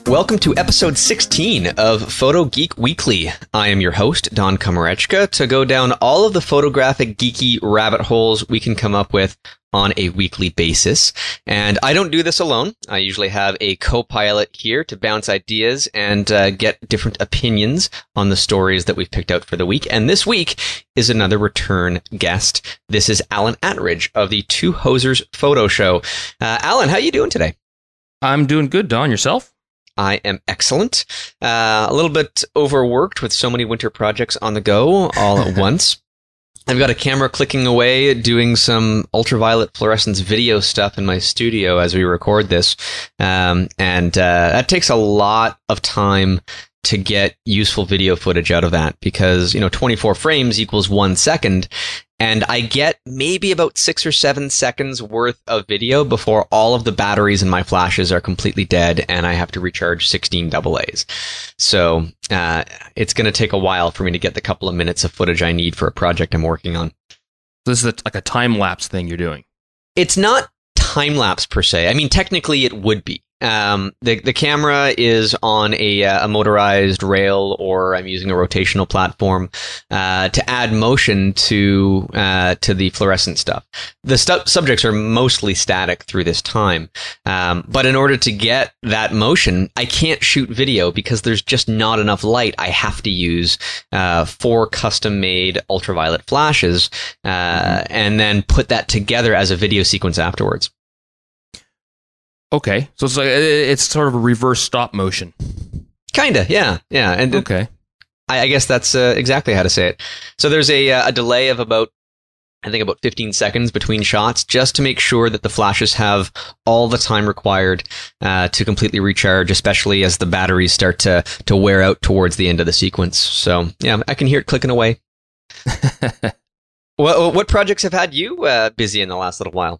Welcome to episode 16 of Photo Geek Weekly. I am your host, Don Komarechka, to go down all of the photographic geeky rabbit holes we can come up with on a weekly basis. And I don't do this alone. I usually have a co-pilot here to bounce ideas and get different opinions on the stories that we've picked out for the week. And this week is another return guest. This is Alan Attridge of the Two Hosers Photo Show. Alan, how are you doing today? I'm doing good, Don. Yourself? I am excellent. A little bit overworked with so many winter projects on the go all at once. I've got a camera clicking away doing some ultraviolet fluorescence video stuff in my studio as we record this. And that takes a lot of time to get useful video footage out of that because, 24 frames equals 1 second. And I get maybe about 6 or 7 seconds worth of video before all of the batteries in my flashes are completely dead and I have to recharge 16 AA's. So it's going to take a while for me to get the couple of minutes of footage I need for a project I'm working on. This is like a time-lapse thing you're doing. It's not time-lapse per se. I mean, technically it would be. The camera is on a motorized rail, or I'm using a rotational platform to add motion to the fluorescent stuff. The subjects are mostly static through this time, but in order to get that motion, I can't shoot video because there's just not enough light. I have to use 4 custom-made ultraviolet flashes and then put that together as a video sequence afterwards. Okay, so it's sort of a reverse stop motion. Kinda, yeah. And okay, I guess that's exactly how to say it. So there's a delay of about 15 seconds between shots, just to make sure that the flashes have all the time required to completely recharge, especially as the batteries start to wear out towards the end of the sequence. So yeah, I can hear it clicking away. What projects have had you busy in the last little while?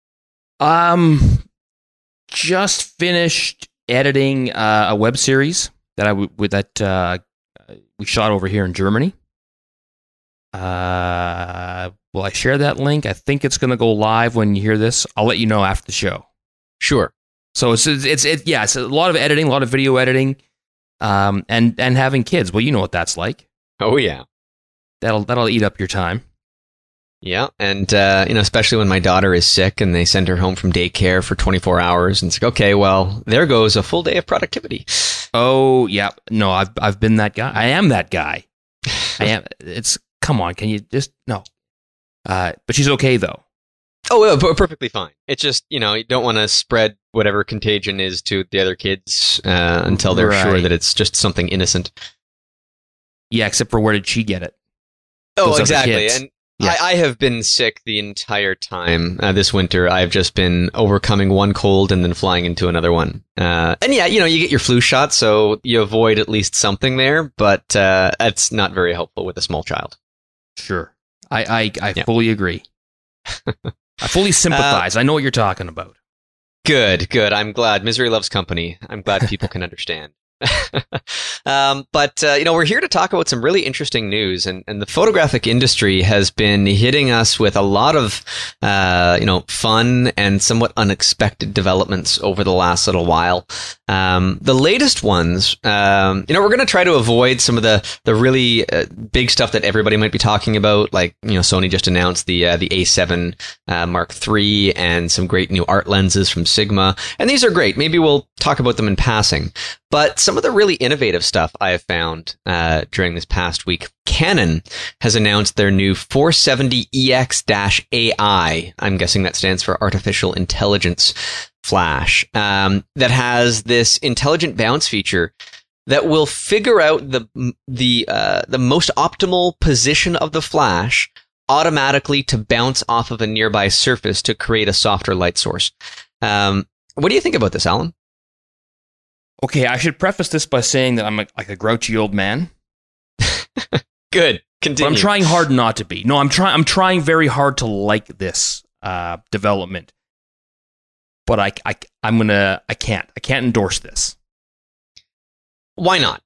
Just finished editing a web series that we shot over here in Germany. Will I share that link? I think it's going to go live when you hear this. I'll let you know after the show. Sure. So it's a lot of editing, a lot of video editing, and having kids. Well, you know what that's like. Oh yeah, that'll eat up your time. Yeah, and especially when my daughter is sick and they send her home from daycare for 24 hours, and it's like, okay, well, there goes a full day of productivity. Oh yeah, no, I've been that guy. I am that guy. I am. Come on, can you just no? But she's okay though. Oh, perfectly fine. It's just you don't want to spread whatever contagion is to the other kids until they're sure that it's just something innocent. Yeah, except for where did she get it? Oh, exactly, and. Yeah. I have been sick the entire time this winter. I've just been overcoming one cold and then flying into another one. And yeah, you get your flu shot, so you avoid at least something there, but that's not very helpful with a small child. Sure. I fully agree. I fully sympathize. I know what you're talking about. Good. I'm glad. Misery loves company. I'm glad people can understand. But we're here to talk about some really interesting news, and the photographic industry has been hitting us with a lot of, fun and somewhat unexpected developments over the last little while. The latest ones, we're going to try to avoid some of the really big stuff that everybody might be talking about. Like, Sony just announced the A7 Mark III and some great new art lenses from Sigma. And these are great. Maybe we'll talk about them in passing. But some of the really innovative stuff I have found during this past week, Canon has announced their new 470EX-AI. I'm guessing that stands for Artificial Intelligence flash that has this intelligent bounce feature that will figure out the most optimal position of the flash automatically to bounce off of a nearby surface to create a softer light source. What do you think about this, Alan? Okay, I should preface this by saying that I'm like a grouchy old man. Good. Continue. But I'm trying hard not to be. No, I'm trying very hard to like this development. But I can't endorse this. Why not?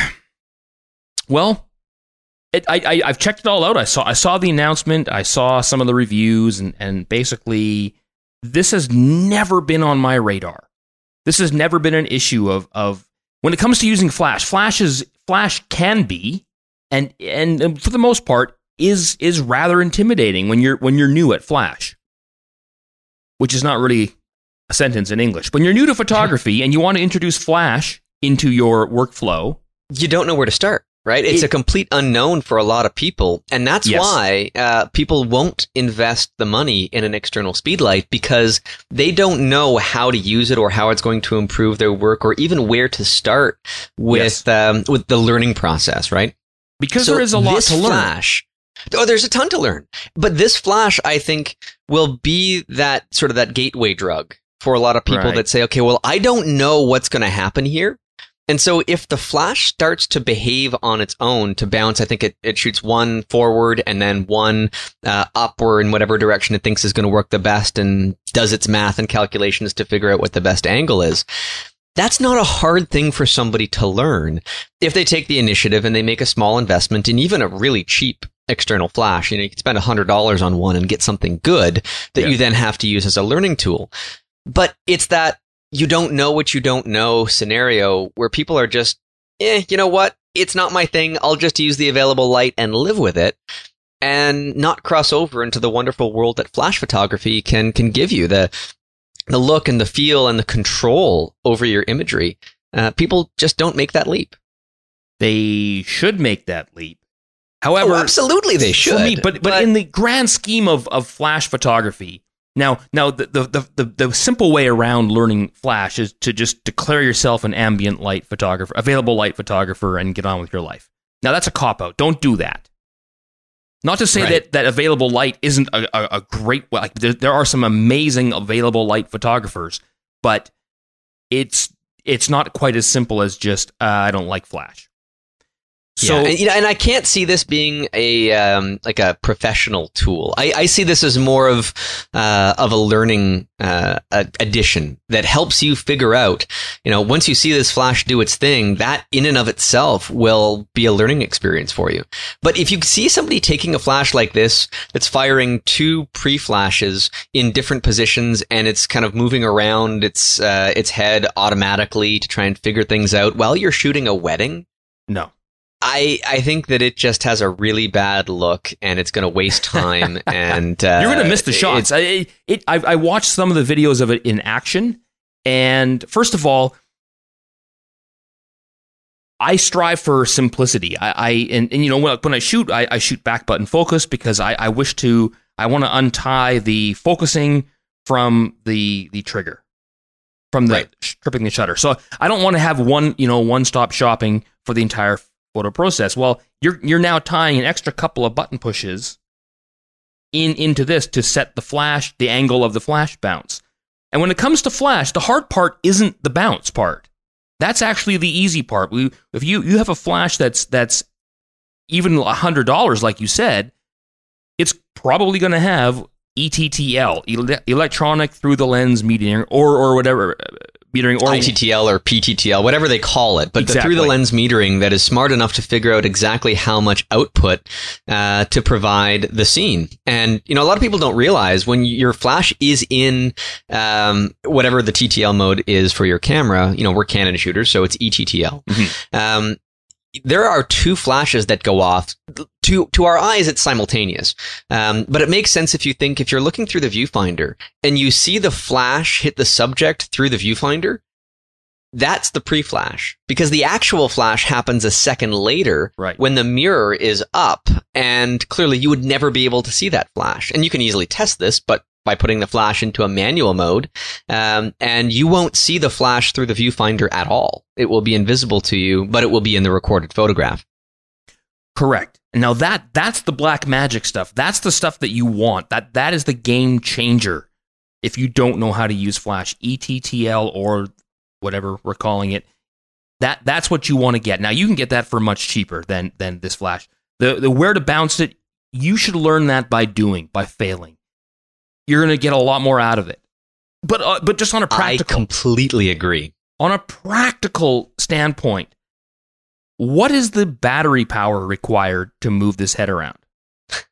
Well, I've checked it all out. I saw the announcement. I saw some of the reviews, and basically, this has never been on my radar. This has never been an issue of when it comes to using Flash. Flash can be, and for the most part, is rather intimidating when you're new at Flash, which is not really a sentence in English. When you're new to photography and you want to introduce Flash into your workflow, you don't know where to start. Right? It's a complete unknown for a lot of people. And that's why people won't invest the money in an external speedlight, because they don't know how to use it or how it's going to improve their work or even where to start with the learning process, right? Because there is a lot to learn. There's a ton to learn. But this Flash, I think, will be that sort of that gateway drug for a lot of people that say, okay, well, I don't know what's going to happen here. And so if the Flash starts to behave on its own, to bounce, I think it shoots one forward and then one up or in whatever direction it thinks is going to work the best, and does its math and calculations to figure out what the best angle is. That's not a hard thing for somebody to learn if they take the initiative and they make a small investment in even a really cheap external Flash. You can spend $100 on one and get something good that you then have to use as a learning tool. But it's that you don't know what you don't know scenario where people are just, you know what? It's not my thing. I'll just use the available light and live with it, and not cross over into the wonderful world that Flash photography can give you, the look and the feel and the control over your imagery. People just don't make that leap. They should make that leap. However, absolutely they should. For me, but in the grand scheme of Flash photography, Now, the simple way around learning Flash is to just declare yourself an ambient light photographer, available light photographer, and get on with your life. Now, that's a cop-out. Don't do that. Not to say that available light isn't a great... Like, there are some amazing available light photographers, but it's not quite as simple as just, I don't like Flash. So, and I can't see this being a professional tool. I see this as more of a learning addition that helps you figure out. Once you see this Flash do its thing, that in and of itself will be a learning experience for you. But if you see somebody taking a Flash like this that's firing two pre-flashes in different positions and it's kind of moving around its head automatically to try and figure things out while you're shooting a wedding, no. I think that it just has a really bad look, and it's going to waste time. And you're going to miss the shots. I watched some of the videos of it in action, and first of all, I strive for simplicity. When I shoot, I shoot back button focus because I want to untie the focusing from the trigger, from the tripping the shutter. So I don't want to have one stop shopping for the entire photo process. Well, you're now tying an extra couple of button pushes into this to set the angle of the Flash bounce. And when it comes to Flash, the hard part isn't the bounce part. That's actually the easy part. If you have a Flash that's even $100, like you said, it's probably going to have ETTL, electronic through the lens metering, or whatever. Metering, or ITTL or PTTL, whatever they call it, but the through the lens metering that is smart enough to figure out exactly how much output to provide the scene. And a lot of people don't realize when your Flash is in whatever the TTL mode is for your camera. We're Canon shooters, so it's ETTL. Mm-hmm. There are two flashes that go off. To our eyes, it's simultaneous. But it makes sense if you're looking through the viewfinder and you see the flash hit the subject through the viewfinder, that's the pre-flash. Because the actual flash happens a second later when the mirror is up, and clearly you would never be able to see that flash. And you can easily test this, but by putting the flash into a manual mode, and you won't see the flash through the viewfinder at all. It will be invisible to you, but it will be in the recorded photograph. Correct. Now that's the black magic stuff. That's the stuff that you want. That is the game changer. If you don't know how to use Flash, ETTL or whatever we're calling it, that's what you want to get. Now you can get that for much cheaper than this Flash. The where to bounce it, you should learn that by failing. You're going to get a lot more out of it. But just on a practical... I completely agree. On a practical standpoint, what is the battery power required to move this head around?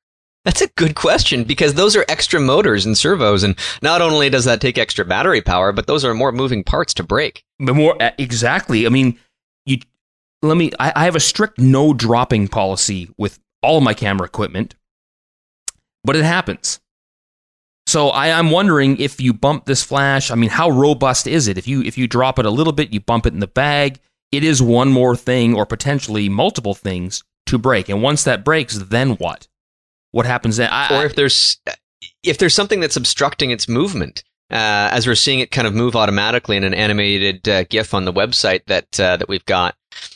That's a good question, because those are extra motors and servos, and not only does that take extra battery power, but those are more moving parts to break. The more exactly. I mean, I have a strict no dropping policy with all of my camera equipment, but it happens. So I'm wondering, if you bump this flash, I mean, how robust is it? If you drop it a little bit, you bump it in the bag, it is one more thing, or potentially multiple things, to break. And once that breaks, then what? What happens then? Or if there's something that's obstructing its movement, as we're seeing it kind of move automatically in an animated GIF on the website that we've got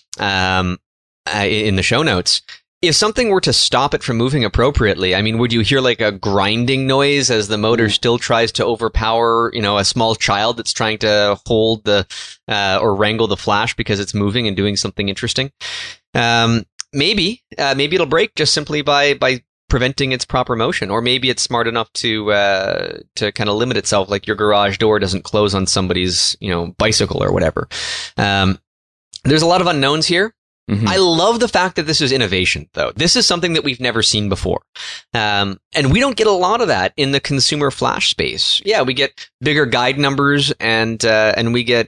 in the show notes. If something were to stop it from moving appropriately, I mean, would you hear like a grinding noise as the motor still tries to overpower, a small child that's trying to hold or wrangle the flash because it's moving and doing something interesting? Maybe it'll break just simply by preventing its proper motion, or maybe it's smart enough to kind of limit itself, like your garage door doesn't close on somebody's bicycle or whatever. There's a lot of unknowns here. Mm-hmm. I love the fact that this is innovation, though. This is something that we've never seen before. And we don't get a lot of that in the consumer flash space. Yeah, we get bigger guide numbers and we get,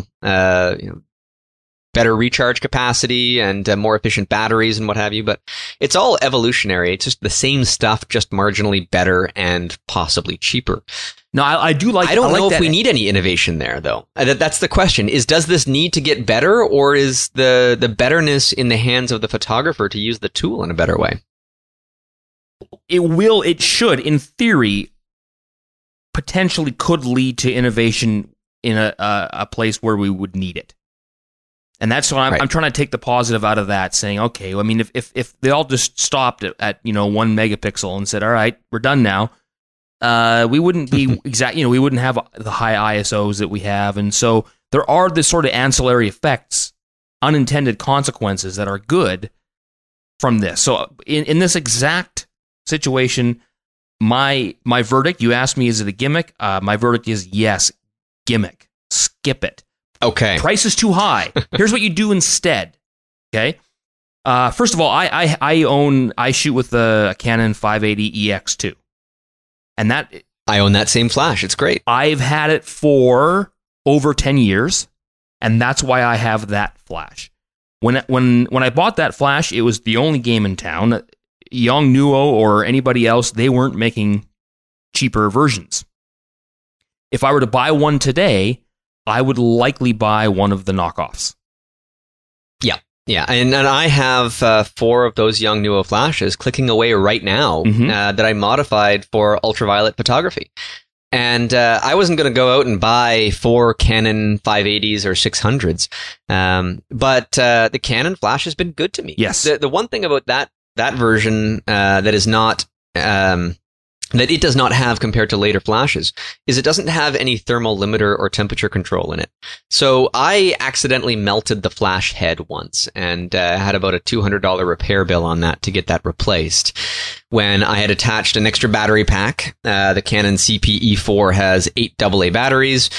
better recharge capacity and more efficient batteries and what have you. But it's all evolutionary. It's just the same stuff, just marginally better and possibly cheaper. No, I do like. I don't know if we need any innovation there, though. That's the question: does this need to get better, or is the betterness in the hands of the photographer to use the tool in a better way? It should, in theory, potentially could lead to innovation in a place where we would need it. And that's why I'm trying to take the positive out of that, saying, okay, I mean, if they all just stopped at 1 megapixel and said, all right, we're done now. We wouldn't be we wouldn't have the high ISOs that we have. And so there are this sort of ancillary effects, unintended consequences that are good from this. So in this exact situation, my verdict, you asked me, is it a gimmick? My verdict is yes, gimmick. Skip it. Okay. Price is too high. Here's what you do instead. Okay. First of all, I shoot with a Canon 580 EX2. And I own that same flash. It's great. I've had it for over 10 years, and that's why I have that flash. When I bought that flash, it was the only game in town. Yongnuo or anybody else, they weren't making cheaper versions. If I were to buy one today, I would likely buy one of the knockoffs. Yeah, and I have 4 of those Yongnuo flashes clicking away right now that I modified for ultraviolet photography. And I wasn't going to go out and buy 4 Canon 580s or 600s, but the Canon flash has been good to me. Yes. The one thing about that version that is not... that it does not have compared to later flashes is it doesn't have any thermal limiter or temperature control in it. So I accidentally melted the flash head once and had about a $200 repair bill on that to get that replaced. When I had attached an extra battery pack, the Canon CP-E4 has 8 AA batteries,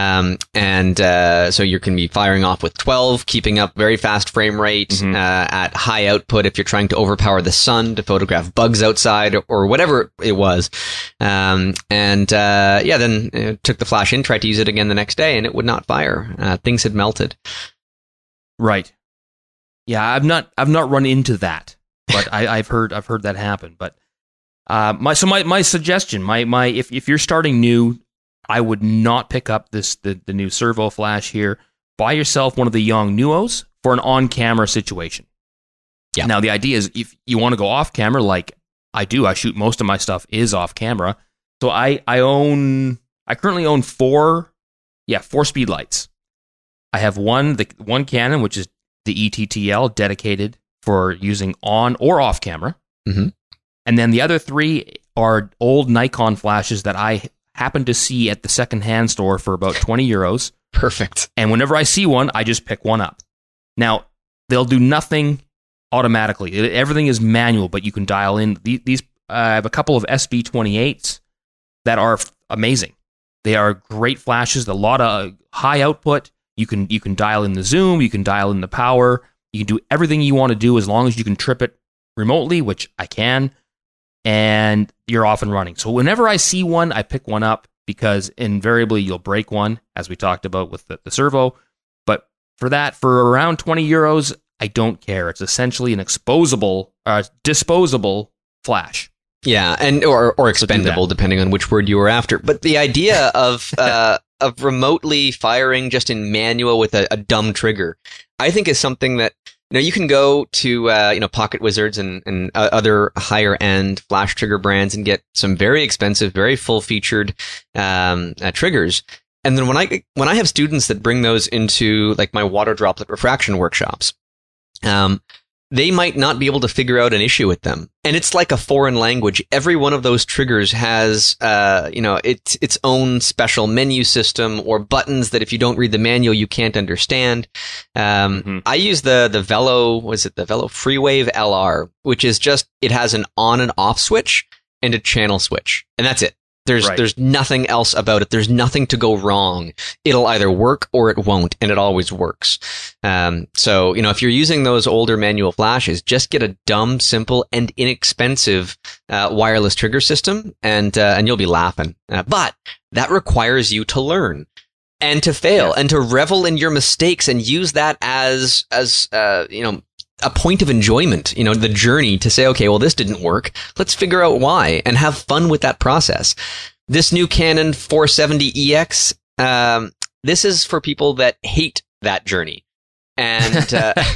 so you can be firing off with 12, keeping up very fast frame rate at high output if you're trying to overpower the sun to photograph bugs outside or whatever it was. Then took the flash in, tried to use it again the next day, and it would not fire. Things had melted. Right. Yeah, I've not run into that. But I've heard that happen. But my suggestion, if you're starting new, I would not pick up the new servo flash here. Buy yourself one of the Yongnuos for an on-camera situation. Yeah. Now the idea is if you want to go off camera, like I do, I shoot most of my stuff is off camera. So I currently own 4 speed lights. I have one Canon, which is the ETTL, dedicated for using on or off camera. Mm-hmm. And then the other 3 are old Nikon flashes that I happened to see at the secondhand store for about 20 euros. Perfect. And whenever I see one, I just pick one up. Now, they'll do nothing automatically. Everything is manual, but you can dial in. These I have a couple of SB28s that are amazing. They are great flashes, a lot of high output. You can dial in the zoom, you can dial in the power. You can do everything you want to do as long as you can trip it remotely, which I can. and you're off and running. So whenever I see one, I pick one up because invariably you'll break one, as we talked about with the servo. But for around 20 euros, I don't care. It's essentially an disposable flash. Yeah, and or expendable, depending on which word you were after. But the idea of remotely firing just in manual with a dumb trigger, I think is something that you can go to Pocket Wizards and other higher end flash trigger brands and get some very expensive, very full featured triggers. And then when I have students that bring those into like my water droplet refraction workshops, they might not be able to figure out an issue with them. And it's like a foreign language. Every one of those triggers has, its own special menu system or buttons that if you don't read the manual, you can't understand. I use the Velo, the Velo FreeWave LR, which is just, it has an on and off switch and a channel switch. And that's it. There's nothing else about it. There's nothing to go wrong. It'll either work or it won't, and it always works. So, if you're using those older manual flashes, just get a dumb, simple, and inexpensive wireless trigger system, and you'll be laughing. But that requires you to learn and to fail and to revel in your mistakes and use that as a point of enjoyment, the journey to say, okay, well, this didn't work. Let's figure out why and have fun with that process. This new Canon 470EX, this is for people that hate that journey. And,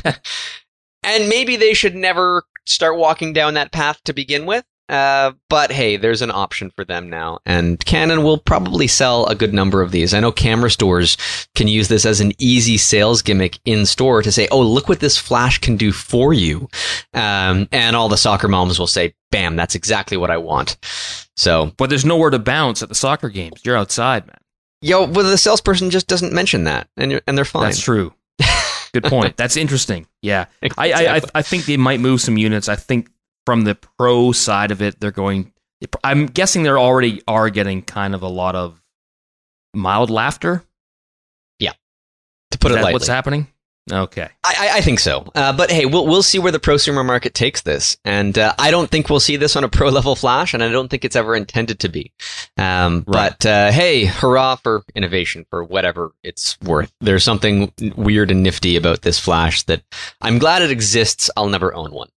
and maybe they should never start walking down that path to begin with. But hey, there's an option for them now, and Canon will probably sell a good number of these. I know camera stores can use this as an easy sales gimmick in store to say, oh, look what this flash can do for you. And all the soccer moms will say, bam, that's exactly what I want. So, but there's nowhere to bounce at the soccer games. You're outside, man. Well, the salesperson just doesn't mention that, and they're fine. That's true. Good point. That's interesting. Yeah. Exactly. I think they might move some units. I think from the pro side of it, I'm guessing they already are getting kind of a lot of mild laughter. Yeah. To put it lightly. What's happening? Okay. I think so. But hey, we'll see where the prosumer market takes this. And I don't think we'll see this on a pro level flash, and I don't think it's ever intended to be. Right. But hey, hurrah for innovation, for whatever it's worth. There's something weird and nifty about this flash that I'm glad it exists. I'll never own one.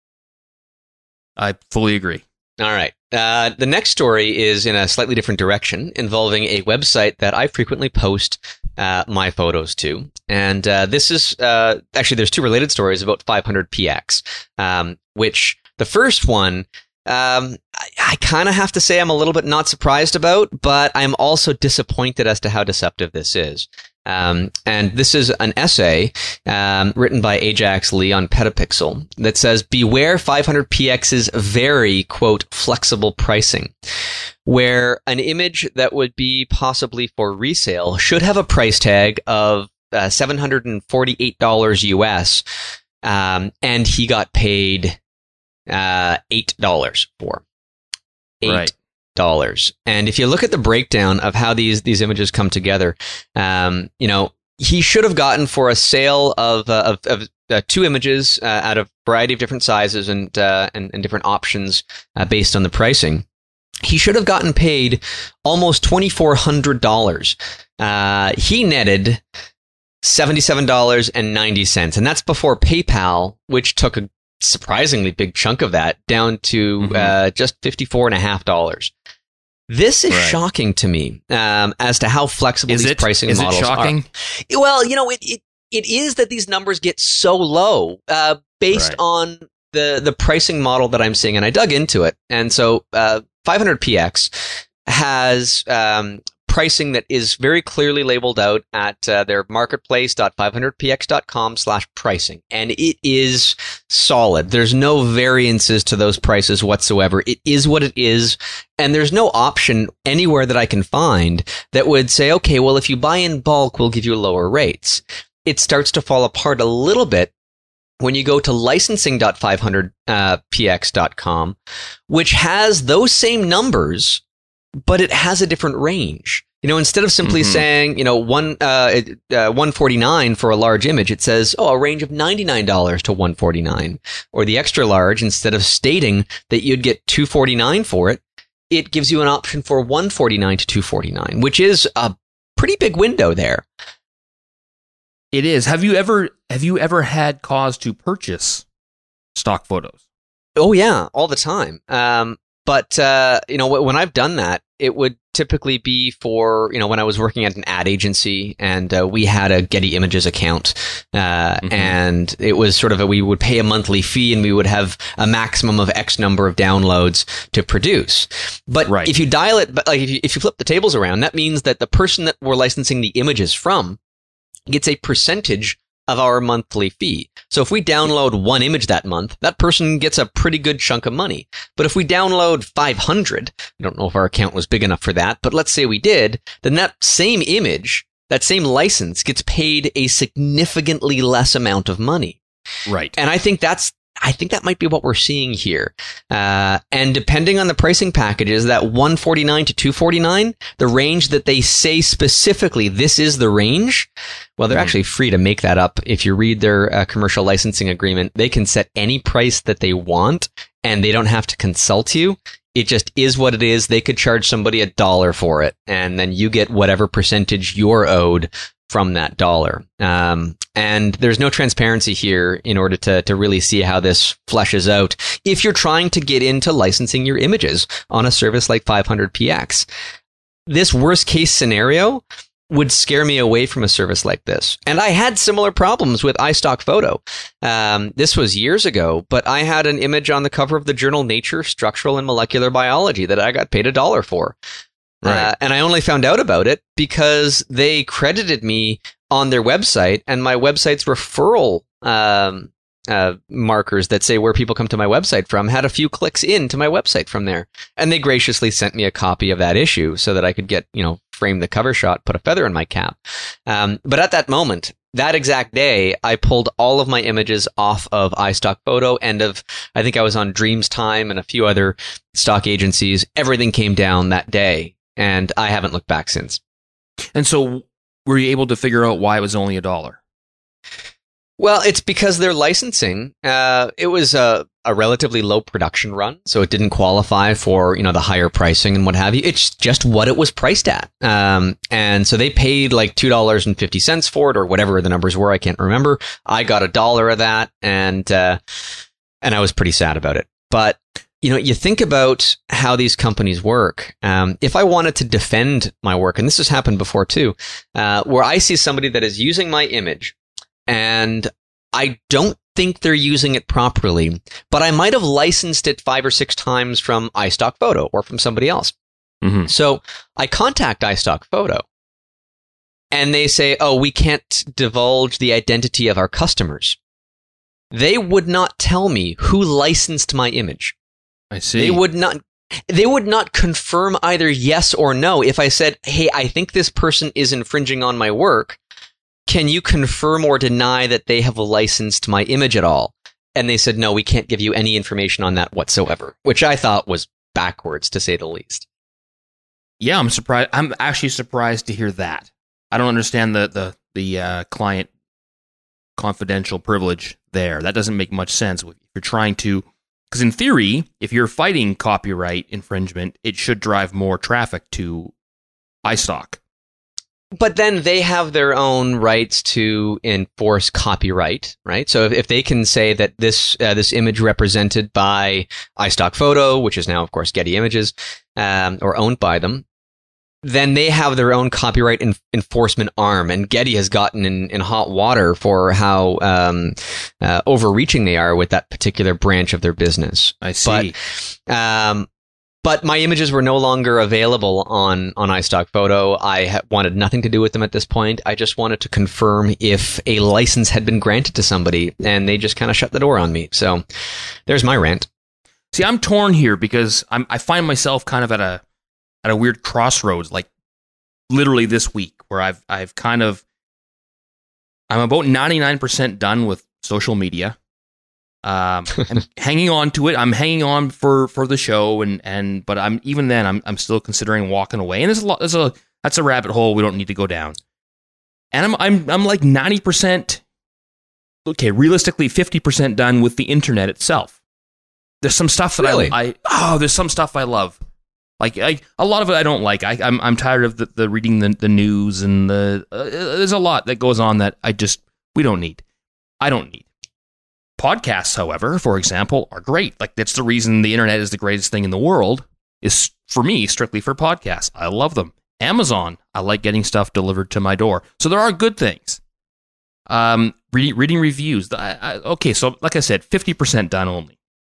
I fully agree. All right. The next story is in a slightly different direction, involving a website that I frequently post my photos to. And this is actually, there's two related stories about 500px, which the first one, I kind of have to say I'm a little bit not surprised about, but I'm also disappointed as to how deceptive this is. And this is an essay written by Ajax Lee on Petapixel that says, beware 500px's very, quote, flexible pricing, where an image that would be possibly for resale should have a price tag of $748 US, and he got paid $8 for. $8. And if you look at the breakdown of how these images come together, he should have gotten for a sale of two images out of a variety of different sizes and different options based on the pricing. He should have gotten paid almost $2,400. He netted $77.90, and that's before PayPal, which took a surprisingly big chunk of that down to just $54.50. This is shocking to me as to how flexible these pricing models are. Is it shocking? Well, it is that these numbers get so low based on the pricing model that I'm seeing, and I dug into it. And so 500px has pricing that is very clearly labeled out at their marketplace.500px.com/pricing. And it is solid. There's no variances to those prices whatsoever. It is what it is. And there's no option anywhere that I can find that would say, okay, well, if you buy in bulk, we'll give you lower rates. It starts to fall apart a little bit when you go to licensing.500px.com, which has those same numbers, but it has a different range. Instead of simply saying, 149 for a large image, it says, a range of $99 to $149. Or the extra large, instead of stating that you'd get $249 for it, it gives you an option for $149 to $249, which is a pretty big window there. It is. Have you ever had cause to purchase stock photos? Oh yeah, all the time. But when I've done that, it would typically be for, when I was working at an ad agency and we had a Getty Images account. And it was sort of we would pay a monthly fee and we would have a maximum of X number of downloads to produce. But if you dial it, like if you flip the tables around, that means that the person that we're licensing the images from gets a percentage of our monthly fee. So if we download one image that month, that person gets a pretty good chunk of money. But if we download 500, I don't know if our account was big enough for that, but let's say we did, then that same image, that same license gets paid a significantly less amount of money. Right. And I think that might be what we're seeing here. And depending on the pricing packages, that $149 to $249, the range that they say specifically, this is the range. Well, they're actually free to make that up. If you read their commercial licensing agreement, they can set any price that they want and they don't have to consult you. It just is what it is. They could charge somebody $1 for it, and then you get whatever percentage you're owed from that dollar. And there's no transparency here in order to really see how this fleshes out if you're trying to get into licensing your images on a service like 500px. This worst case scenario would scare me away from a service like this. And I had similar problems with iStock Photo. This was years ago, but I had an image on the cover of the journal Nature Structural and Molecular Biology that I got paid $1 for. Right. And I only found out about it because they credited me on their website, and my website's referral markers that say where people come to my website from had a few clicks into my website from there. And they graciously sent me a copy of that issue so that I could get, frame the cover shot, put a feather in my cap. But at that moment, that exact day, I pulled all of my images off of iStock Photo and I think I was on Dreamstime and a few other stock agencies. Everything came down that day, and I haven't looked back since. And so were you able to figure out why it was only $1? Well, it's because their licensing, it was a relatively low production run, so it didn't qualify for, the higher pricing and what have you. It's just what it was priced at. And so they paid like $2.50 for it, or whatever the numbers were. I can't remember. I got $1 of that, and I was pretty sad about it. But you think about how these companies work. If I wanted to defend my work, and this has happened before too, where I see somebody that is using my image, and I don't think they're using it properly, but I might have licensed it 5 or 6 times from iStock Photo or from somebody else. Mm-hmm. So I contact iStock Photo, and they say, we can't divulge the identity of our customers. They would not tell me who licensed my image. I see. They would not confirm either yes or no. If I said, hey, I think this person is infringing on my work, can you confirm or deny that they have licensed my image at all? And they said, no, we can't give you any information on that whatsoever, which I thought was backwards, to say the least. Yeah, I'm surprised. I'm actually surprised to hear that. I don't understand the client confidential privilege there. That doesn't make much sense. If you're trying to, because in theory, if you're fighting copyright infringement, it should drive more traffic to iStock. But then they have their own rights to enforce copyright, right? So if they can say that this image represented by iStock Photo, which is now, of course, Getty Images, or owned by them, then they have their own copyright enforcement arm. And Getty has gotten in hot water for how overreaching they are with that particular branch of their business. I see. But my images were no longer available on iStock Photo. I wanted nothing to do with them at this point. I just wanted to confirm if a license had been granted to somebody, and they just kind of shut the door on me. So there's my rant. See, I'm torn here because I find myself kind of at a weird crossroads, like literally this week, where I'm about 99% done with social media. I'm hanging on to it. I'm hanging on for the show, but I'm still considering walking away. And there's That's a rabbit hole we don't need to go down. And I'm like 90%, okay, realistically 50% done with the internet itself. There's some stuff that Really? there's some stuff I love. Like a lot of it I don't like. I'm tired of the reading the news and there's a lot that goes on that we don't need. I don't need. Podcasts, however, for example, are great. Like that's the reason the internet is the greatest thing in the world, is for me strictly for podcasts. I love them. Amazon, I like getting stuff delivered to my door. So there are good things. Reading reviews. Okay, so like I said, 50% done only.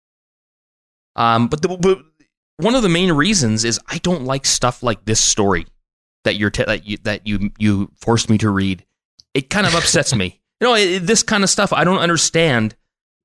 But one of the main reasons is I don't like stuff like this story that you forced me to read. It kind of upsets me. This kind of stuff I don't understand.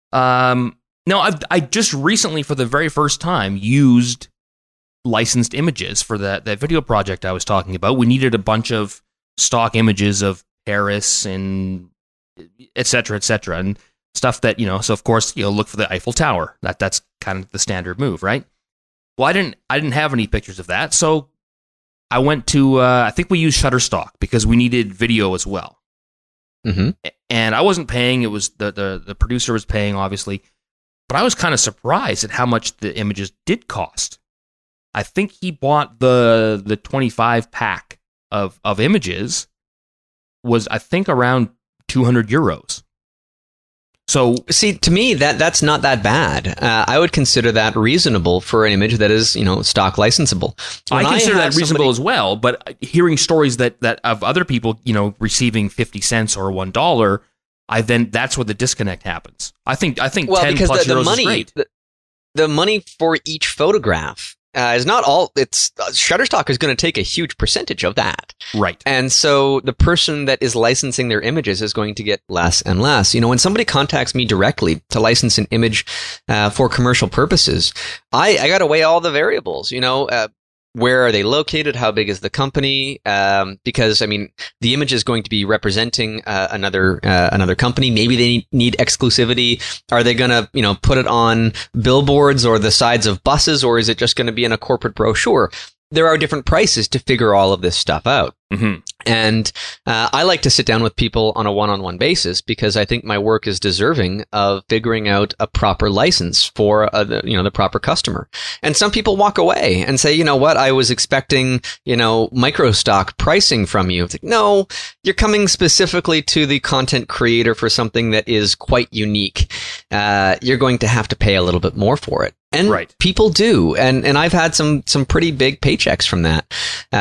I just recently, for the very first time, used licensed images for that video project I was talking about. We needed a bunch of stock images of Paris and et cetera, and stuff that, so of course, look for the Eiffel Tower. That's kind of the standard move, right? Well, I didn't have any pictures of that, so I went to, I think we used Shutterstock because we needed video as well. Mm-hmm. And I wasn't paying, it was the producer was paying, obviously, but I was kind of surprised at how much the images did cost. I think he bought the 25 pack of images was, I think, around 200 euros. So, see, to me, that's not that bad. I would consider that reasonable for an image that is, stock licensable. I consider that reasonable as well, but hearing stories that of other people, receiving 50 cents or $1, that's where the disconnect happens. I think 10 plus euros is great. The money for each photograph is not all. It's Shutterstock is going to take a huge percentage of that, right? And so the person that is licensing their images is going to get less and less. When somebody contacts me directly to license an image for commercial purposes, I got to weigh all the variables. Where are they located? How big is the company? Because the image is going to be representing another company. Maybe they need exclusivity. Are they going to, put it on billboards or the sides of buses, or is it just going to be in a corporate brochure? There are different prices to figure all of this stuff out. Mm-hmm. And I like to sit down with people on a one-on-one basis because I think my work is deserving of figuring out a proper license for the proper customer. And some people walk away and say, I was expecting, micro stock pricing from you. It's like, no, you're coming specifically to the content creator for something that is quite unique. You're going to have to pay a little bit more for it. And right. People do. And I've had some pretty big paychecks from that.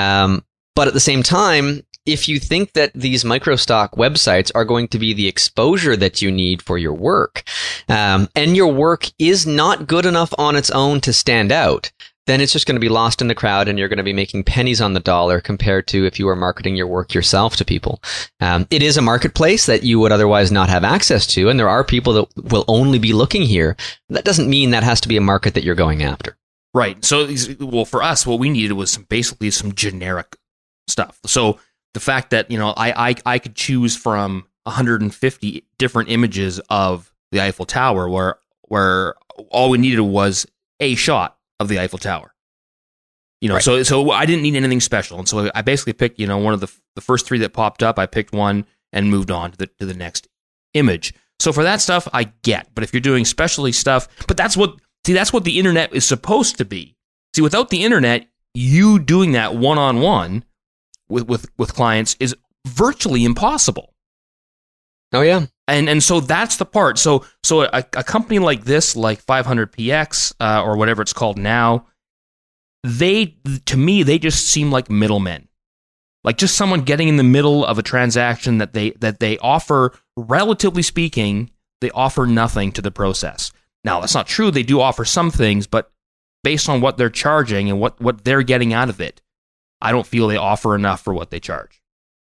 But at the same time, if you think that these microstock websites are going to be the exposure that you need for your work, and your work is not good enough on its own to stand out, then it's just going to be lost in the crowd and you're going to be making pennies on the dollar compared to if you were marketing your work yourself to people. It is a marketplace that you would otherwise not have access to, and there are people that will only be looking here. That doesn't mean that has to be a market that you're going after. Right. So, for us, what we needed was basically some generic stuff. So the fact that, I could choose from 150 different images of the Eiffel Tower where all we needed was a shot of the Eiffel Tower. Right. So I didn't need anything special. And so I basically picked, one of the first three that popped up, I picked one and moved on to the next image. So for that stuff I get, but if you're doing specialty stuff, but that's what the internet is supposed to be. See, without the internet, you doing that one-on-one with clients is virtually impossible. Oh yeah. And so that's the part. So a company like this, like 500px or whatever it's called now, to me they just seem like middlemen. Like just someone getting in the middle of a transaction that they offer, relatively speaking, they offer nothing to the process. Now, that's not true. They do offer some things, but based on what they're charging and what they're getting out of it, I don't feel they offer enough for what they charge.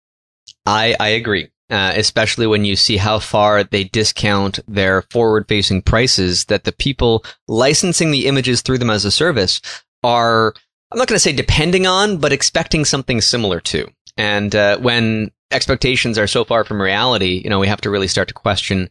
I agree, especially when you see how far they discount their forward-facing prices that the people licensing the images through them as a service are, I'm not going to say depending on, but expecting something similar to. And when expectations are so far from reality, we have to really start to question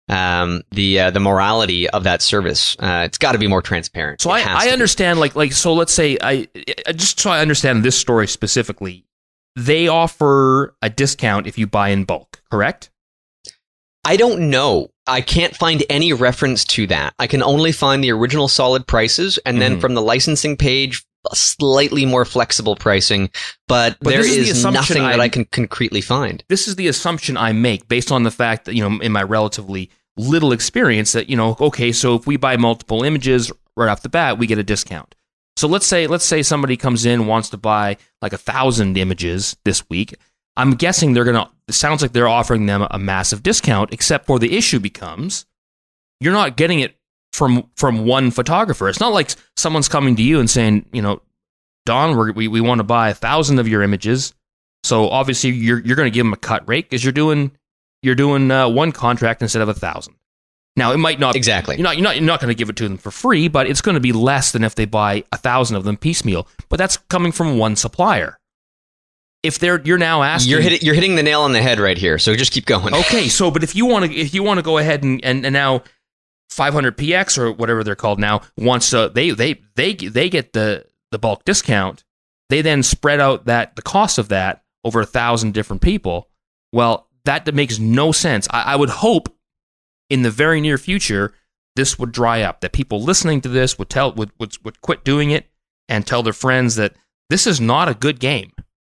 the morality of that service. It's got to be more transparent. So I understand, so let's say I just so I understand this story specifically. they offer a discount if you buy in bulk, correct? I don't know. I can't find any reference to that. I can only find the original solid prices, and then from the licensing page, slightly more flexible pricing, but there is nothing that I can concretely find. This is the assumption I make based on the fact that, in my relatively little experience that, okay, so if we buy multiple images right off the bat, we get a discount. So let's say somebody comes in, wants to buy like 1,000 images this week. I'm guessing it sounds like they're offering them a massive discount, except for the issue becomes you're not getting it from one photographer. It's not like someone's coming to you and saying, Don, we want to buy 1,000 of your images. So obviously you're going to give them a cut rate because you're doing one contract instead of 1,000. Now, it might not exactly. You're not going to give it to them for free, but it's going to be less than if they buy 1,000 of them piecemeal. But that's coming from one supplier. If you're now asking, you're hitting the nail on the head right here. So just keep going. Okay, so but if you want to go ahead and now 500px or whatever they're called now wants to they get the bulk discount. They then spread out the cost of that over 1,000 different people. Well, that makes no sense. I would hope in the very near future, this would dry up, that people listening to this would quit doing it and tell their friends that this is not a good game.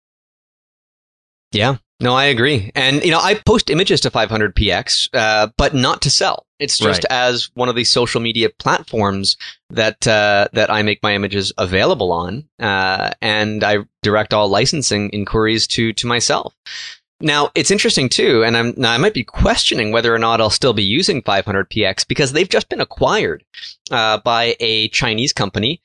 Yeah, no, I agree. And, I post images to 500px, but not to sell. It's just as one of these social media platforms that I make my images available on, and I direct all licensing inquiries to myself. Now, it's interesting, too, and I might be questioning whether or not I'll still be using 500px because they've just been acquired by a Chinese company,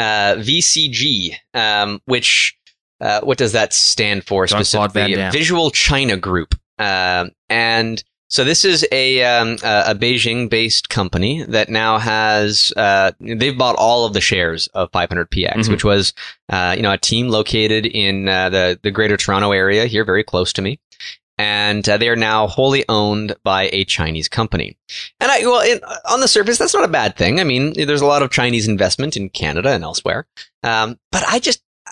VCG, which, what does that stand for specifically? Visual China Group. And so this is a Beijing-based company that now has, they've bought all of the shares of 500px, which was, a team located in the Greater Toronto area here, very close to me. And they are now wholly owned by a Chinese company. And on the surface, that's not a bad thing. I mean, there's a lot of Chinese investment in Canada and elsewhere. But I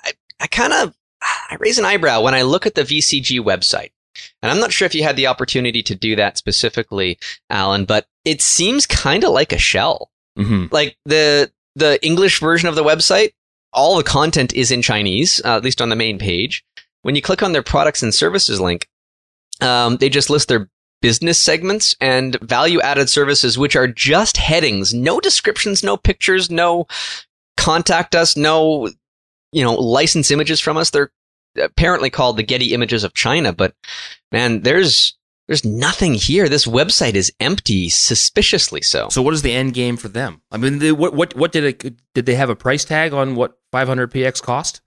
raise an eyebrow when I look at the VCG website. And I'm not sure if you had the opportunity to do that specifically, Alan, but it seems kind of like a shell. Like the English version of the website, all the content is in Chinese, at least on the main page. When you click on their products and services link, they just list their business segments and value-added services, which are just headings, no descriptions, no pictures, no contact us, no, license images from us. They're apparently called the Getty Images of China, but man, there's nothing here. This website is empty, suspiciously so. So what is the end game for them? I mean, what did they have a price tag on what 500px cost?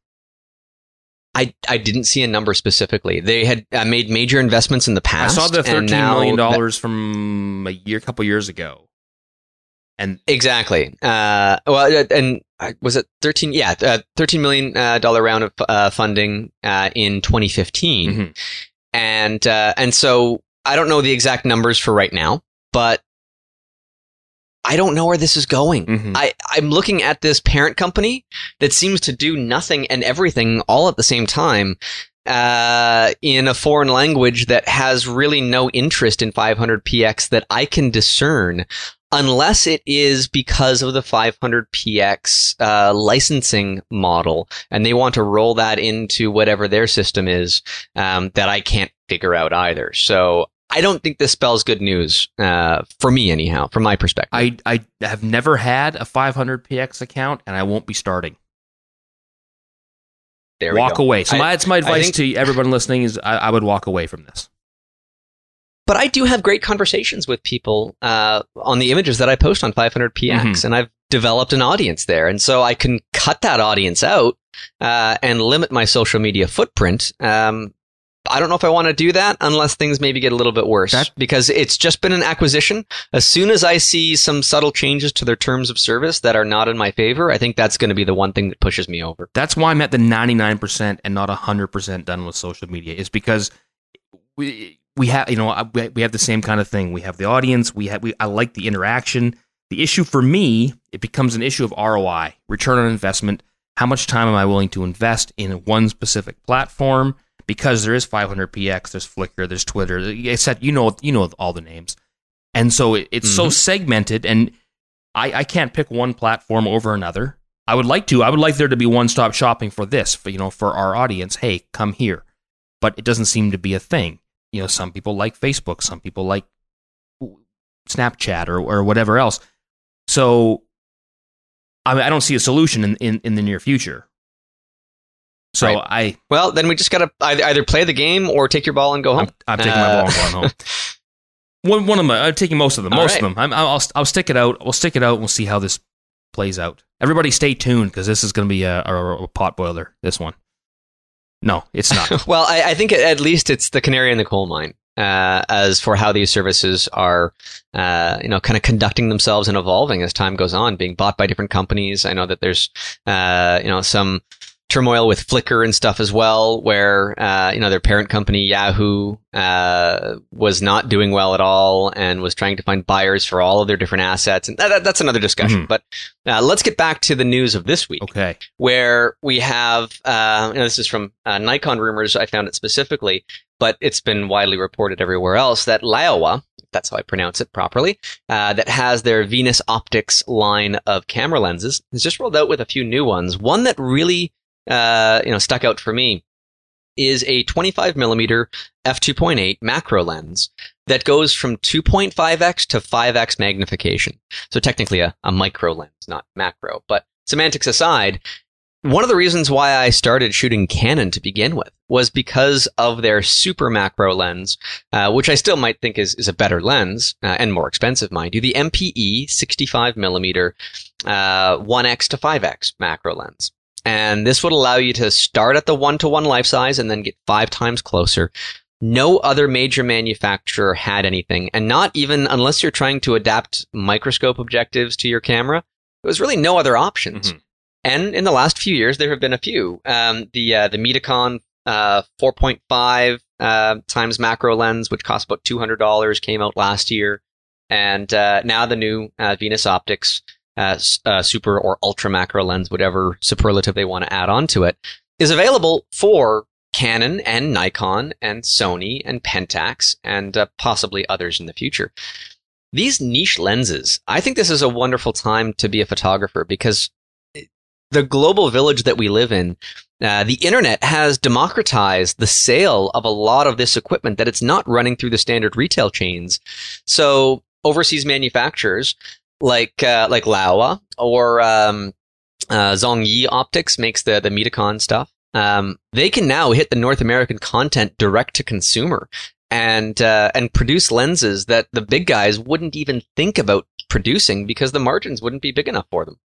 I didn't see a number specifically. They had made major investments in the past. I saw the $13 million from a couple years ago. And exactly. And was it 13? Yeah, $13 million round of funding in 2015. And so I don't know the exact numbers for right now, but I don't know where this is going. I'm looking at this parent company that seems to do nothing and everything all at the same time in a foreign language that has really no interest in 500px that I can discern, unless it is because of the 500px licensing model, and they want to roll that into whatever their system is that I can't figure out either. So I don't think this spells good news for me, anyhow, from my perspective. I have never had a 500px account, and I won't be starting. There we walk go. away. So that's my advice to everyone listening is I would walk away from this. But I do have great conversations with people on the images that I post on 500px, and I've developed an audience there. And so I can cut that audience out and limit my social media footprint. I don't know if I want to do that unless things maybe get a little bit worse, because it's just been an acquisition. As soon as I see some subtle changes to their terms of service that are not in my favor, I think that's going to be the one thing that pushes me over. That's why I'm at the 99% and not 100% done with social media, is because we have the same kind of thing. We have the audience. I like the interaction. The issue for me, it becomes an issue of ROI, return on investment. How much time am I willing to invest in one specific platform? because there is 500px, there's Flickr, there's Twitter, except you know all the names, and so it's so segmented, and I can't pick one platform over another. I would like there to be one-stop shopping for this, for our audience. Hey, come here, but it doesn't seem to be a thing. Some people like Facebook, some people like Snapchat or whatever else. So I don't see a solution in the near future. So right. Well, then we just got to either play the game or take your ball and go home. I'm taking my ball and going home. One of them, I'm taking most of them. Most of them. I'll stick it out. We'll stick it out and we'll see how this plays out. Everybody stay tuned because this is going to be a pot boiler, this one. No, it's not. Well, I think at least it's the canary in the coal mine as for how these services are, kind of conducting themselves and evolving as time goes on, being bought by different companies. I know that there's, some turmoil with Flickr and stuff as well, where their parent company Yahoo was not doing well at all and was trying to find buyers for all of their different assets, and that's another discussion. But let's get back to the news of this week, where we have this is from Nikon rumors. I found it specifically, but it's been widely reported everywhere else that Laowa, if that's how I pronounce it properly, that has their Venus Optics line of camera lenses, has just rolled out with a few new ones. One that really stuck out for me is a 25 millimeter f2.8 macro lens that goes from 2.5x to 5x magnification. So technically a micro lens, not macro. But semantics aside, one of the reasons why I started shooting Canon to begin with was because of their super macro lens, which I still might think is a better lens and more expensive, mind you, the MPE 65 millimeter 1x to 5x macro lens. And this would allow you to start at the 1-to-1 life size and then get 5 times closer. No other major manufacturer had anything, and not even unless you're trying to adapt microscope objectives to your camera. There was really no other options. And in the last few years, there have been a few. The Metacon 4.5 times macro lens, which cost about $200, came out last year. And now the new Venus Optics super or ultra macro lens, whatever superlative they want to add on to it, is available for Canon and Nikon and Sony and Pentax and possibly others in the future. These niche lenses, I think this is a wonderful time to be a photographer because the global village that we live in, the internet has democratized the sale of a lot of this equipment that it's not running through the standard retail chains. So overseas manufacturers like Laowa or Zhongyi Optics makes the Metacon stuff. They can now hit the North American content direct to consumer and produce lenses that the big guys wouldn't even think about producing because the margins wouldn't be big enough for them.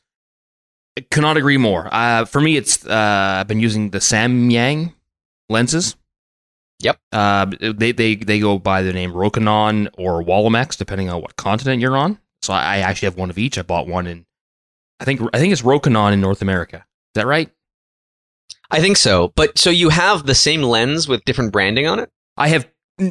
I cannot agree more. For me, it's I've been using the Samyang lenses. Yep. They go by the name Rokinon or Wallimax, depending on what continent you're on. So I actually have one of each. I bought one in, I think it's Rokinon in North America. Is that right? I think so. But so you have the same lens with different branding on it? I have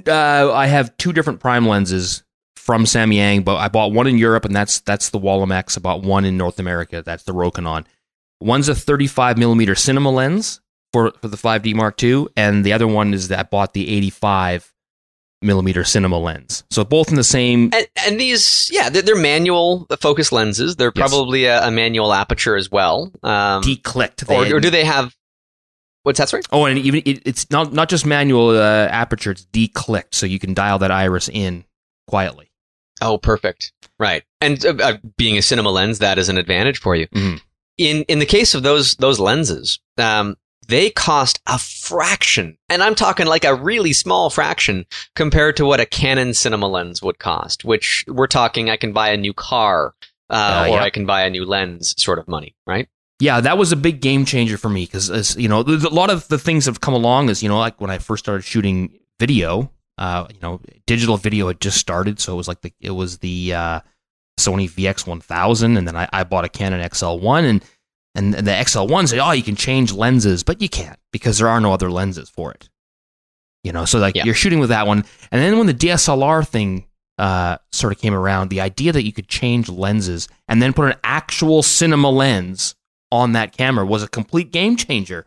2 different prime lenses from Samyang, but I bought one in Europe, and that's the Wallimax. I bought one in North America. That's the Rokinon. One's a 35 millimeter cinema lens for the 5D Mark II, and the other one is that I bought the 85 millimeter cinema lens. So both in the same. And these, they're manual focus lenses. They're probably a manual aperture as well. Declicked. Or do they have? What's that, sorry? Oh, and even it's not just manual aperture. It's declicked, so you can dial that iris in quietly. Oh, perfect. Right. And being a cinema lens, that is an advantage for you. Mm-hmm. In the case of those lenses, they cost a fraction, and I'm talking like a really small fraction compared to what a Canon cinema lens would cost, which we're talking I can buy a new car or I can buy a new lens sort of money, right? Yeah, that was a big game changer for me because, a lot of the things have come along as, like when I first started shooting video, digital video had just started, so it was the Sony VX1000, and then I bought a Canon XL1, and the XL1 said, you can change lenses, but you can't because there are no other lenses for it. So you're shooting with that one. And then when the DSLR thing sort of came around, the idea that you could change lenses and then put an actual cinema lens on that camera was a complete game changer.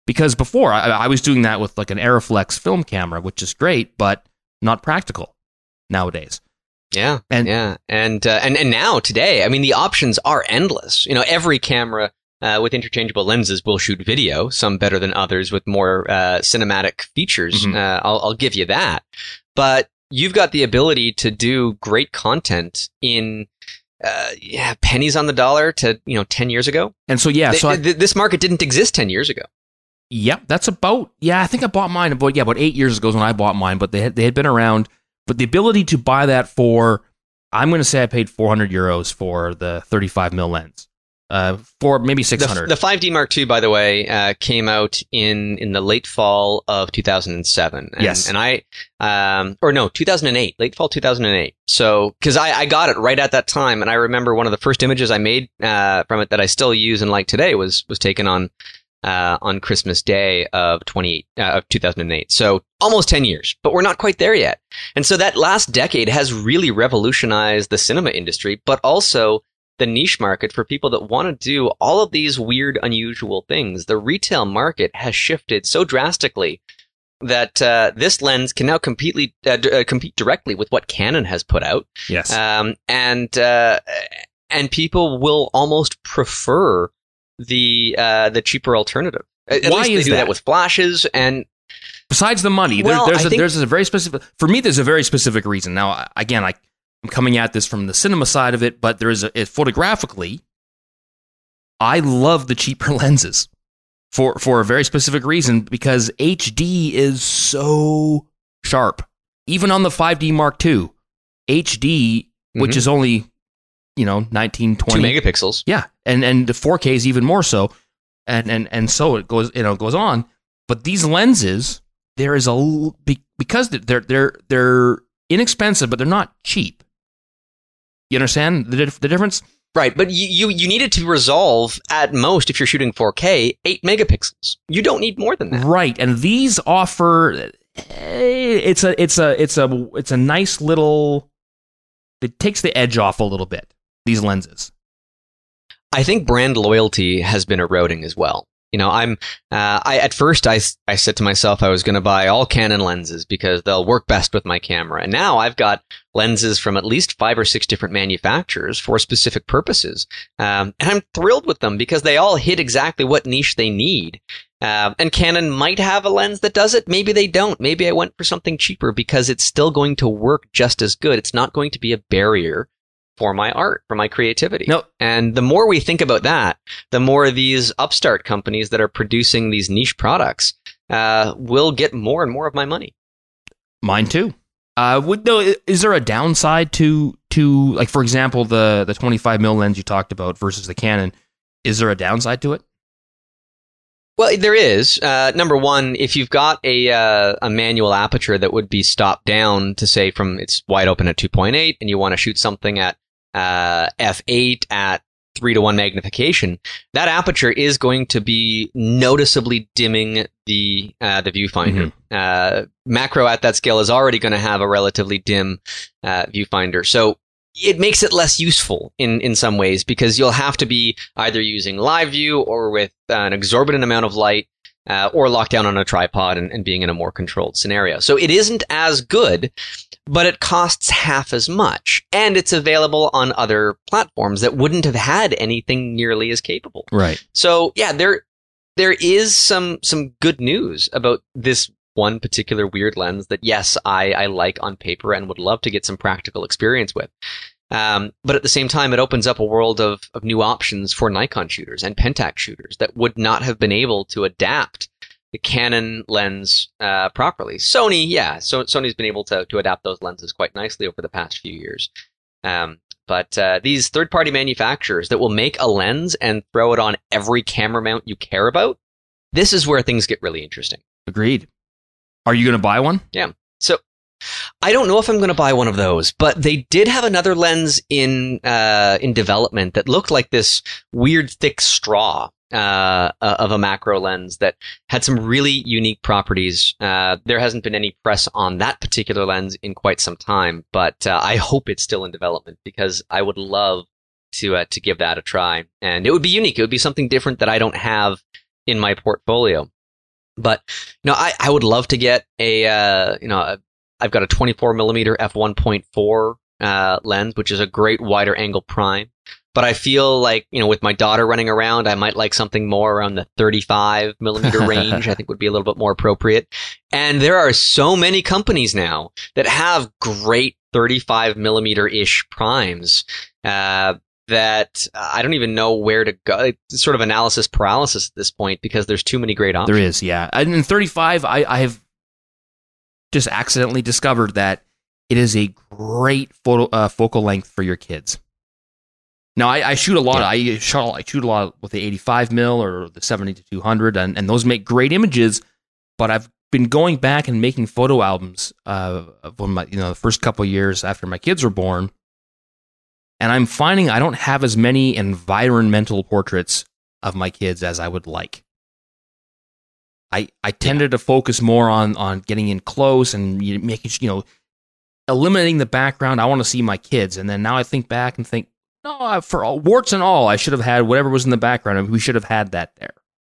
Because before, I was doing that with like an Aeroflex film camera, which is great, but not practical nowadays. Yeah, and now today, I mean, the options are endless. You know, every camera with interchangeable lenses will shoot video, some better than others with more cinematic features. Mhm. I'll give you that. But you've got the ability to do great content in pennies on the dollar to 10 years ago. And so this market didn't exist 10 years ago. Yep, that's about, I think I bought mine about 8 years ago is when I bought mine, but they had been around. But the ability to buy that for, I'm going to say I paid 400 euros for the 35mm lens. For maybe 600. The 5D Mark II, by the way, came out in the late fall of 2007. Yes. And 2008, late fall 2008. So, because I got it right at that time, and I remember one of the first images I made from it that I still use and like today was taken on Christmas Day of 2008. So almost 10 years, but we're not quite there yet. And so that last decade has really revolutionized the cinema industry, but also the niche market for people that want to do all of these weird, unusual things. The retail market has shifted so drastically that this lens can now compete directly with what Canon has put out. Yes. And people will almost prefer the cheaper alternative. At Why least they is do that with flashes and. Besides the money, there's a very specific. For me, there's a very specific reason. Now, again, I'm coming at this from the cinema side of it, but there is photographically, I love the cheaper lenses for a very specific reason, because HD is so sharp. Even on the 5D Mark II, HD, which is only 1920 2 megapixels. Yeah, and the 4K is even more so, and so it goes goes on. But these lenses, there is because they're inexpensive, but they're not cheap. You understand the difference? Right, but you need it to resolve at most, if you're shooting 4K, 8 megapixels. You don't need more than that. Right, and these offer it's a nice little. It takes the edge off a little bit. These lenses. I think brand loyalty has been eroding as well. At first I said to myself I was going to buy all Canon lenses because they'll work best with my camera. And now I've got lenses from at least 5 or 6 different manufacturers for specific purposes. And I'm thrilled with them because they all hit exactly what niche they need. And Canon might have a lens that does it. Maybe they don't. Maybe I went for something cheaper because it's still going to work just as good. It's not going to be a barrier for my art, for my creativity. No. And the more we think about that, the more these upstart companies that are producing these niche products will get more and more of my money. Mine too. Is there a downside to like, for example, the 25mm lens you talked about versus the Canon? Is there a downside to it? Well, there is. Number one, if you've got a manual aperture that would be stopped down to say from it's wide open at 2.8 and you want to shoot something at f8 at 3:1 magnification, that aperture is going to be noticeably dimming the viewfinder. Mm-hmm. Macro at that scale is already going to have a relatively dim viewfinder. So it makes it less useful in some ways because you'll have to be either using live view or with an exorbitant amount of light or locked down on a tripod and being in a more controlled scenario. So it isn't as good, but it costs half as much. And it's available on other platforms that wouldn't have had anything nearly as capable. Right. So yeah, there is some good news about this one particular weird lens that, yes, I like on paper and would love to get some practical experience with. But at the same time, it opens up a world of new options for Nikon shooters and Pentax shooters that would not have been able to adapt the Canon lens properly. Sony, yeah, Sony's been able to adapt those lenses quite nicely over the past few years. But these third-party manufacturers that will make a lens and throw it on every camera mount you care about, this is where things get really interesting. Agreed. Are you going to buy one? Yeah. So I don't know if I'm going to buy one of those, but they did have another lens in development that looked like this weird thick straw of a macro lens that had some really unique properties. There hasn't been any press on that particular lens in quite some time, but I hope it's still in development because I would love to give that a try. And it would be unique. It would be something different that I don't have in my portfolio. But I would love to get I've got a 24 millimeter f1.4 lens, which is a great wider angle prime. But I feel like, with my daughter running around, I might like something more around the 35 millimeter range. I think would be a little bit more appropriate. And there are so many companies now that have great 35 millimeter ish primes, that I don't even know where to go. It's sort of analysis paralysis at this point because there's too many great options. There is, yeah. And in 35, I have just accidentally discovered that it is a great focal length for your kids. Now, I shoot a lot. Yeah. I shoot a lot with the 85 mil or the 70 to 200, and those make great images. But I've been going back and making photo albums of my, the first couple of years after my kids were born, and I'm finding I don't have as many environmental portraits of my kids as I would like. I tended to focus more on getting in close and making eliminating the background. I want to see my kids, and then now I think back and think, no, for all, warts and all, I should have had whatever was in the background, and we should have had that there.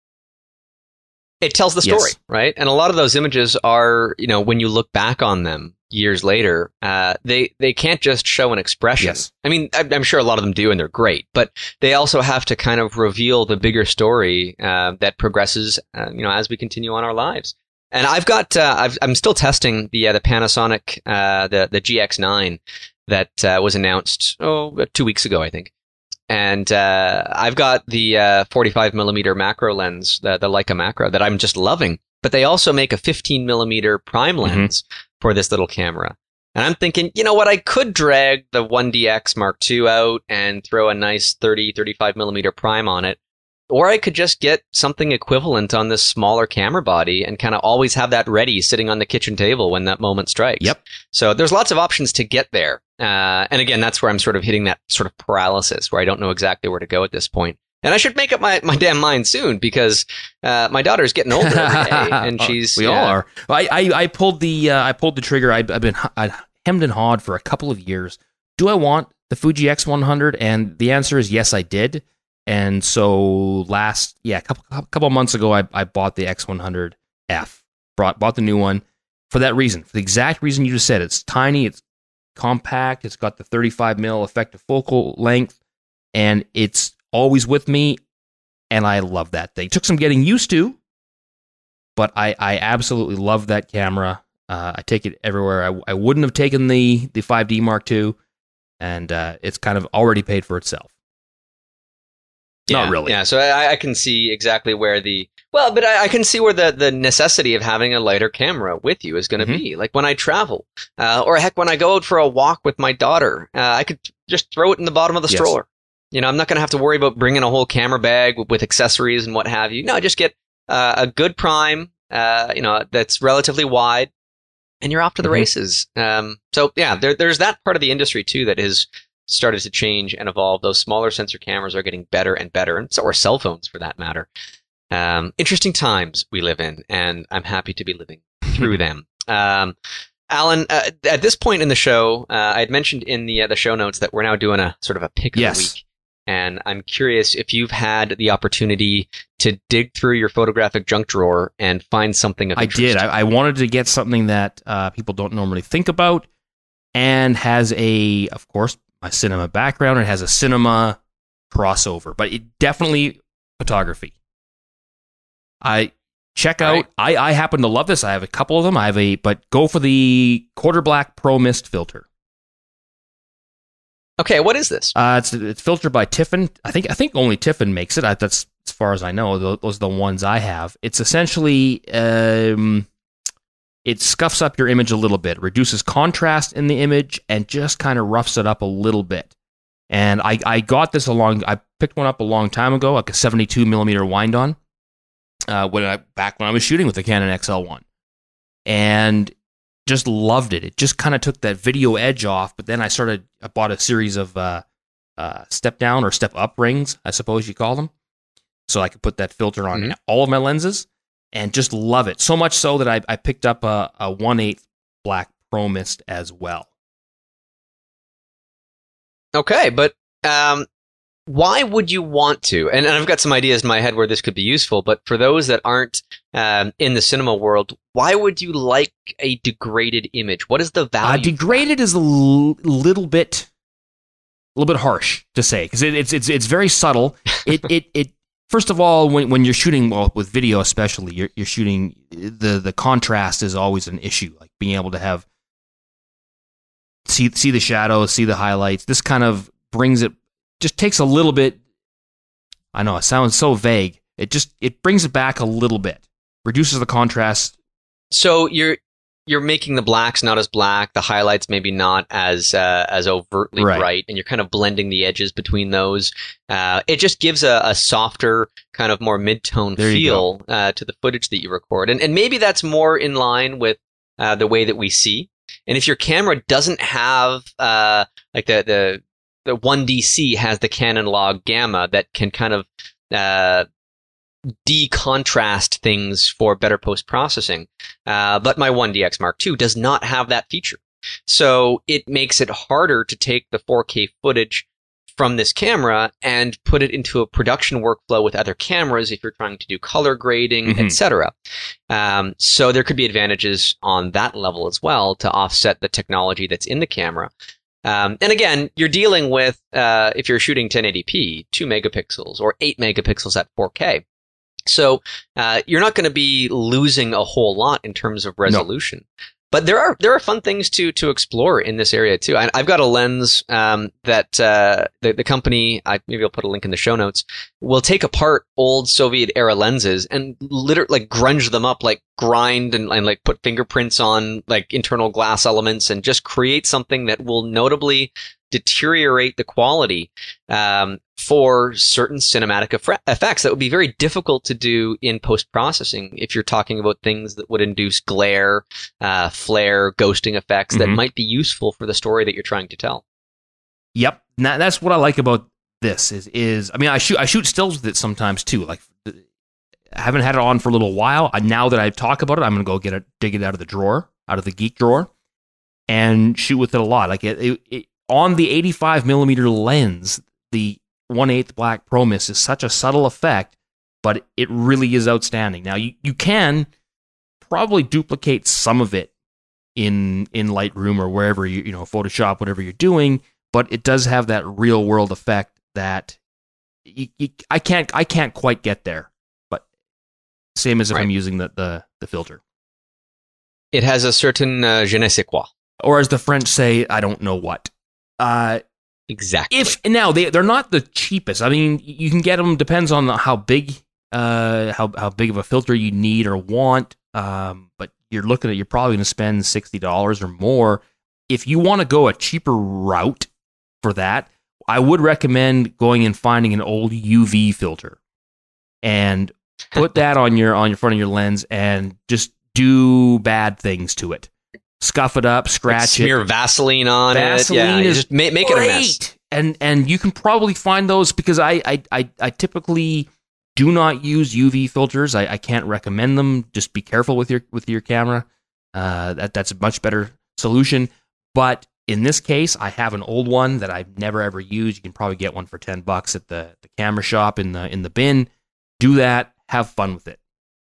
It tells the story, Yes. right? And a lot of those images are, when you look back on them years later, they can't just show an expression. Yes. I mean, I'm sure a lot of them do, and they're great, but they also have to kind of reveal the bigger story that progresses, as we continue on our lives. And I've got, I'm still testing the Panasonic, the GX9 that was announced 2 weeks ago, I think. And I've got the 45 millimeter macro lens, the Leica macro, that I'm just loving. But they also make a 15 millimeter prime lens for this little camera. And I'm thinking, you know what? I could drag the 1DX Mark II out and throw a nice 35 millimeter prime on it. Or I could just get something equivalent on this smaller camera body and kind of always have that ready sitting on the kitchen table when that moment strikes. Yep. So there's lots of options to get there. And again, that's where I'm sort of hitting that sort of paralysis where I don't know exactly where to go at this point. And I should make up my damn mind soon because my daughter's getting older every day, and she's we all are. I pulled the trigger. I hemmed and hawed for a couple of years. Do I want the Fuji X100? And the answer is yes, I did. And so a couple of months ago, I bought the X100F. Bought the new one for that reason, for the exact reason you just said. It's tiny, it's compact, it's got the 35 mil effective focal length, and it's always with me, and I love that thing. It took some getting used to, but I absolutely love that camera. I take it everywhere. I wouldn't have taken the 5D Mark II, and it's kind of already paid for itself. Not really. Yeah, so I can see exactly where I can see where the necessity of having a lighter camera with you is going to be. Like when I travel, or heck, when I go out for a walk with my daughter, I could just throw it in the bottom of the stroller. I'm not going to have to worry about bringing a whole camera bag with accessories and what have you. No, just get a good prime, that's relatively wide, and you're off to the races. So yeah, there's that part of the industry too that is started to change and evolve. Those smaller sensor cameras are getting better and better, and so are cell phones for that matter. Interesting times we live in, and I'm happy to be living through them. Alan, at this point in the show, I had mentioned in the show notes that we're now doing a sort of a pick of the week. And I'm curious if you've had the opportunity to dig through your photographic junk drawer and find something of interest. I did. I wanted to get something that people don't normally think about, and has of course, my cinema background. It has a cinema crossover, but it definitely photography. I happen to love this. I have a couple of them. But go for the Quarter Black Pro Mist filter. Okay, what is this? It's filtered by Tiffin. I think only Tiffin makes it. That's as far as I know. Those are the ones I have. It's essentially it scuffs up your image a little bit, reduces contrast in the image, and just kind of roughs it up a little bit. And I got this I picked one up a long time ago, like a 72 millimeter wind-on, back when I was shooting with the Canon XL1, and just loved it. It just kind of took that video edge off. But then I bought a series of step down or step up rings, I suppose you call them, so I could put that filter on all of my lenses. And just love it. So much so that I picked up a 1/8 Black Pro Mist as well. Okay, but why would you want to? And I've got some ideas in my head where this could be useful, but for those that aren't in the cinema world, why would you like a degraded image? What is the value? Degraded is a little bit harsh to say, because it's very subtle. It first of all, when you're shooting, well, with video especially, you're shooting, the contrast is always an issue. Like being able to have see the shadows, see the highlights. This kind of brings it. Just takes a little bit. I know it sounds so vague. It brings it back a little bit, reduces the contrast. So you're making the blacks not as black, the highlights maybe not as overtly bright, and you're kind of blending the edges between those. It just gives a softer, kind of more mid-tone feel to the footage that you record, and maybe that's more in line with the way that we see. And if your camera doesn't have like the 1DC has the Canon log gamma that can kind of decontrast things for better post-processing. But my 1DX Mark II does not have that feature. So it makes it harder to take the 4K footage from this camera and put it into a production workflow with other cameras if you're trying to do color grading, etc. So there could be advantages on that level as well to offset the technology that's in the camera. And again, you're dealing with, if you're shooting 1080p, 2 megapixels or 8 megapixels at 4K. So you're not going to be losing a whole lot in terms of resolution. No. But there are fun things to explore in this area too. I've got a lens that the company, maybe I'll put a link in the show notes, will take apart old Soviet era lenses and literally like grunge them up, like grind and like put fingerprints on like internal glass elements and just create something that will notably deteriorate the quality for certain cinematic effects that would be very difficult to do in post-processing if you're talking about things that would induce glare, flare, ghosting effects that might be useful for the story that you're trying to tell. Yep. Now, that's what I like about this is I mean, I shoot stills with it sometimes too. Like, I haven't had it on for a little while. Now that I talk about it, I'm going to go dig it out of the drawer, out of the geek drawer, and shoot with it a lot. Like it on the 85 millimeter lens, the 1/8 black Pro-Mist is such a subtle effect, but it really is outstanding. Now, you can probably duplicate some of it in Lightroom or wherever you Photoshop, whatever you're doing, but it does have that real world effect that I can't quite get there. But same as if I'm using the filter. It has a certain je ne sais quoi. Or as the French say, I don't know what. Exactly. Now they're not the cheapest. I mean, you can get them. Depends on how big of a filter you need or want. But you're probably going to spend $60 or more. If you want to go a cheaper route for that, I would recommend going and finding an old UV filter and put that on your front of your lens and just do bad things to it. Scuff it up, scratch smear Vaseline on it. Yeah, just make it a mess. And you can probably find those because I typically do not use UV filters. I can't recommend them. Just be careful with your camera. That's a much better solution. But in this case, I have an old one that I've never ever used. You can probably get one for $10 at the camera shop in the bin. Do that. Have fun with it.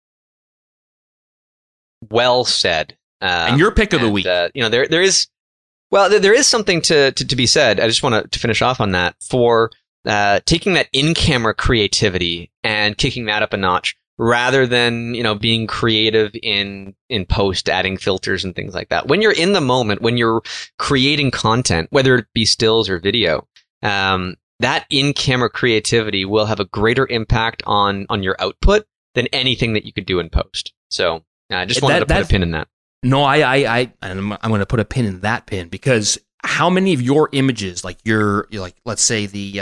Well said. And your pick of the week. There is something to be said. I just want to finish off on that for taking that in-camera creativity and kicking that up a notch rather than, being creative in post, adding filters and things like that. When you're in the moment, when you're creating content, whether it be stills or video, that in-camera creativity will have a greater impact on your output than anything that you could do in post. So I just wanted to put a pin in that. No, I'm going to put a pin in that pin because how many of your images, like let's say the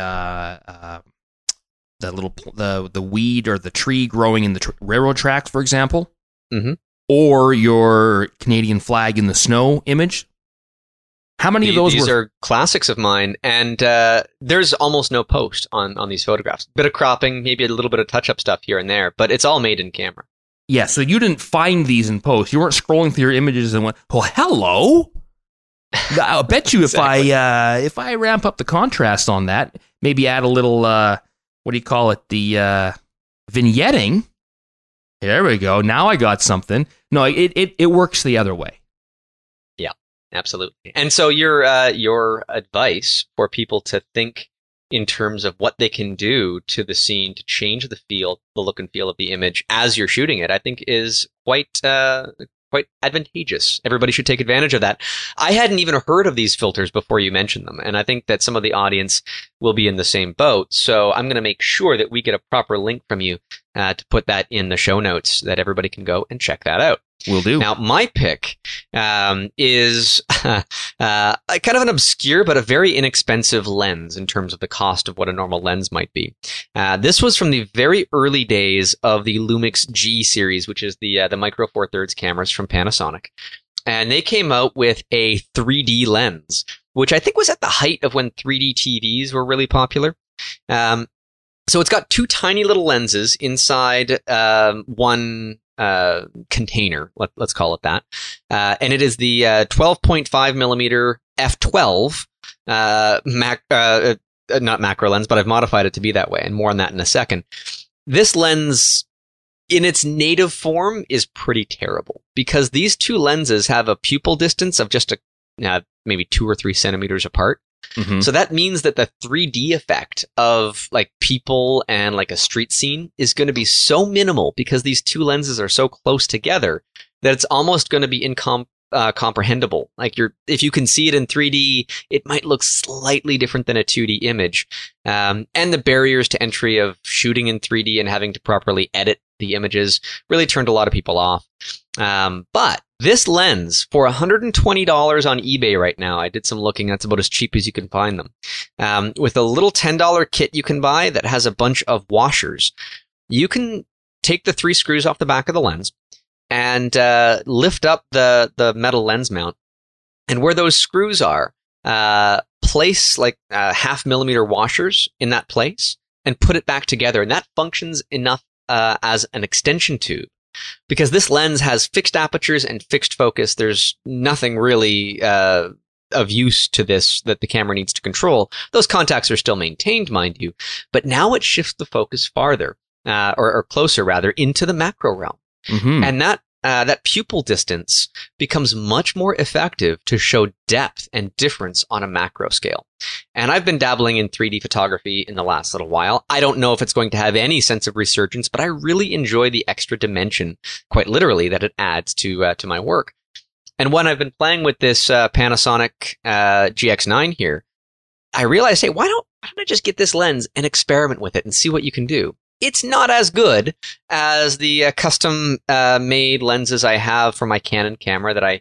weed or the tree growing in the railroad tracks, for example, or your Canadian flag in the snow image, how many of those these are classics of mine, and there's almost no post on these photographs. Bit of cropping, maybe a little bit of touch-up stuff here and there, but it's all made in camera. Yeah, so you didn't find these in post. You weren't scrolling through your images and went, "Oh, hello." I'll bet you if I ramp up the contrast on that, maybe add a little, what do you call it? The vignetting. There we go. Now I got something. No, it works the other way. Yeah, absolutely. And so your advice for people to think in terms of what they can do to the scene to change the look and feel of the image as you're shooting it, I think is quite advantageous. Everybody should take advantage of that. I hadn't even heard of these filters before you mentioned them, and I think that some of the audience will be in the same boat. So I'm going to make sure that we get a proper link from you to put that in the show notes that everybody can go and check that out. Will do. Now, my pick is kind of an obscure but a very inexpensive lens in terms of the cost of what a normal lens might be. This was from the very early days of the Lumix G series, which is the Micro Four Thirds cameras from Panasonic. And they came out with a 3D lens, which I think was at the height of when 3D TVs were really popular. So it's got two tiny little lenses inside one container, let's call it that. And it is the 12.5 millimeter f12 not macro lens, but I've modified it to be that way, and more on that in a second. This lens, in its native form, is pretty terrible because these two lenses have a pupil distance of just maybe 2 or 3 centimeters apart. Mm-hmm. So that means that the 3D effect of like people and like a street scene is going to be so minimal because these two lenses are so close together that it's almost going to be incomprehensible. Like if you can see it in 3D, it might look slightly different than a 2D image. And the barriers to entry of shooting in 3D and having to properly edit the images really turned a lot of people off. But this lens, for $120 on eBay right now, I did some looking, that's about as cheap as you can find them. With a little $10 kit you can buy that has a bunch of washers, you can take the 3 screws off the back of the lens and lift up the metal lens mount. And where those screws are, place like 0.5 millimeter washers in that place and put it back together. And that functions enough as an extension tube. Because this lens has fixed apertures and fixed focus, there's nothing really of use to this that the camera needs to control. Those contacts are still maintained, mind you, but now it shifts the focus farther, or closer rather, into the macro realm. Mm-hmm. And that pupil distance becomes much more effective to show depth and difference on a macro scale. And I've been dabbling in 3D photography in the last little while. I don't know if it's going to have any sense of resurgence, but I really enjoy the extra dimension, quite literally, that it adds to my work. And when I've been playing with this Panasonic GX9 here, I realized, hey, why don't I just get this lens and experiment with it and see what you can do? It's not as good as the custom made lenses I have for my Canon camera that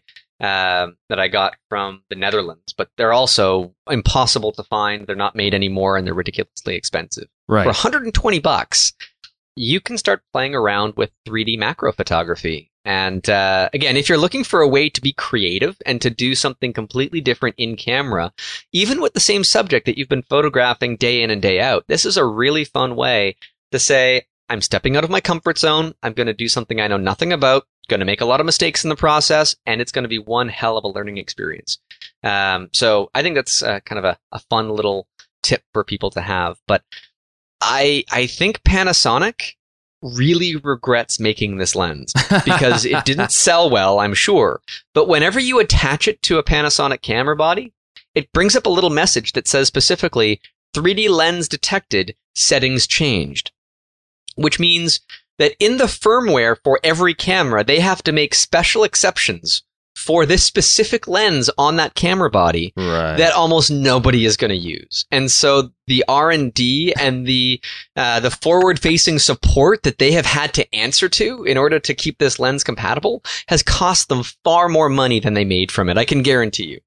I got from the Netherlands, but they're also impossible to find. They're not made anymore, and they're ridiculously expensive. Right. For $120, you can start playing around with 3D macro photography. And again, if you're looking for a way to be creative and to do something completely different in camera, even with the same subject that you've been photographing day in and day out, this is a really fun way to say, I'm stepping out of my comfort zone. I'm going to do something I know nothing about, going to make a lot of mistakes in the process, and it's going to be one hell of a learning experience. So I think that's kind of a fun little tip for people to have. But I think Panasonic really regrets making this lens because it didn't sell well, I'm sure. But whenever you attach it to a Panasonic camera body, it brings up a little message that says specifically, 3D lens detected, settings changed. Which means that in the firmware for every camera, they have to make special exceptions for this specific lens on that camera body that almost nobody is going to use. And so the R&D and the forward-facing support that they have had to answer to in order to keep this lens compatible has cost them far more money than they made from it. I can guarantee you.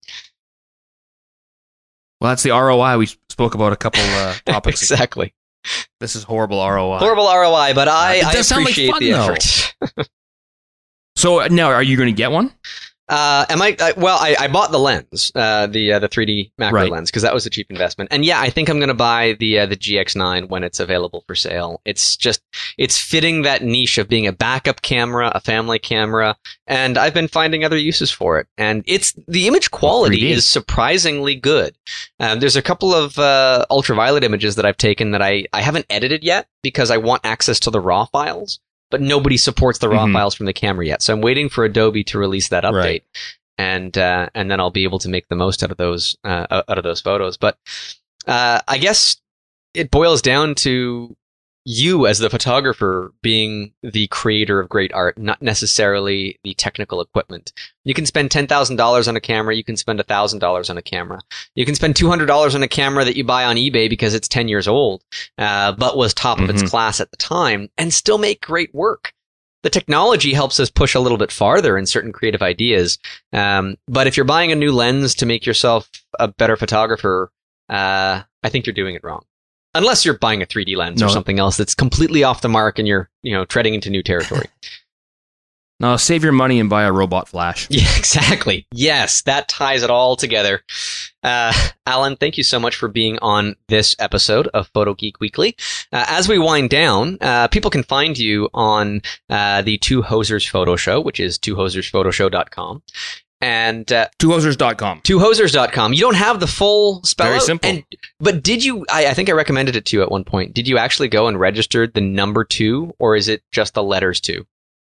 Well, that's the ROI we spoke about a couple topics exactly. ago. This is horrible ROI. Horrible ROI, but I appreciate like fun, the effort. So now, are you going to get one? I bought the lens, the 3D macro lens, because that was a cheap investment. And yeah, I think I'm going to buy the GX9 when it's available for sale. It's fitting that niche of being a backup camera, a family camera, and I've been finding other uses for it. And the image quality is surprisingly good. There's a couple of ultraviolet images that I've taken that I haven't edited yet because I want access to the RAW files. But nobody supports the RAW files from the camera yet. So I'm waiting for Adobe to release that update. And then I'll be able to make the most out of those photos. But I guess it boils down to you as the photographer being the creator of great art, not necessarily the technical equipment. You can spend $10,000 on a camera. You can spend $1,000 on a camera. You can spend $200 on a camera that you buy on eBay because it's 10 years old, but was top of its class at the time, and still make great work. The technology helps us push a little bit farther in certain creative ideas. But if you're buying a new lens to make yourself a better photographer, I think you're doing it wrong. Unless you're buying a 3D lens or something else that's completely off the mark and you're, treading into new territory. No, save your money and buy a robot flash. Yeah, exactly. Yes, that ties it all together. Alan, thank you so much for being on this episode of Photo Geek Weekly. As we wind down, people can find you on the Two Hosers Photo Show, which is twohosersphotoshow.com. And twohosers.com. Twohosers.com. You don't have the full spell. Very simple. But did you, I think I recommended it to you at one point. Did you actually go and register the number 2, or is it just the letters 2?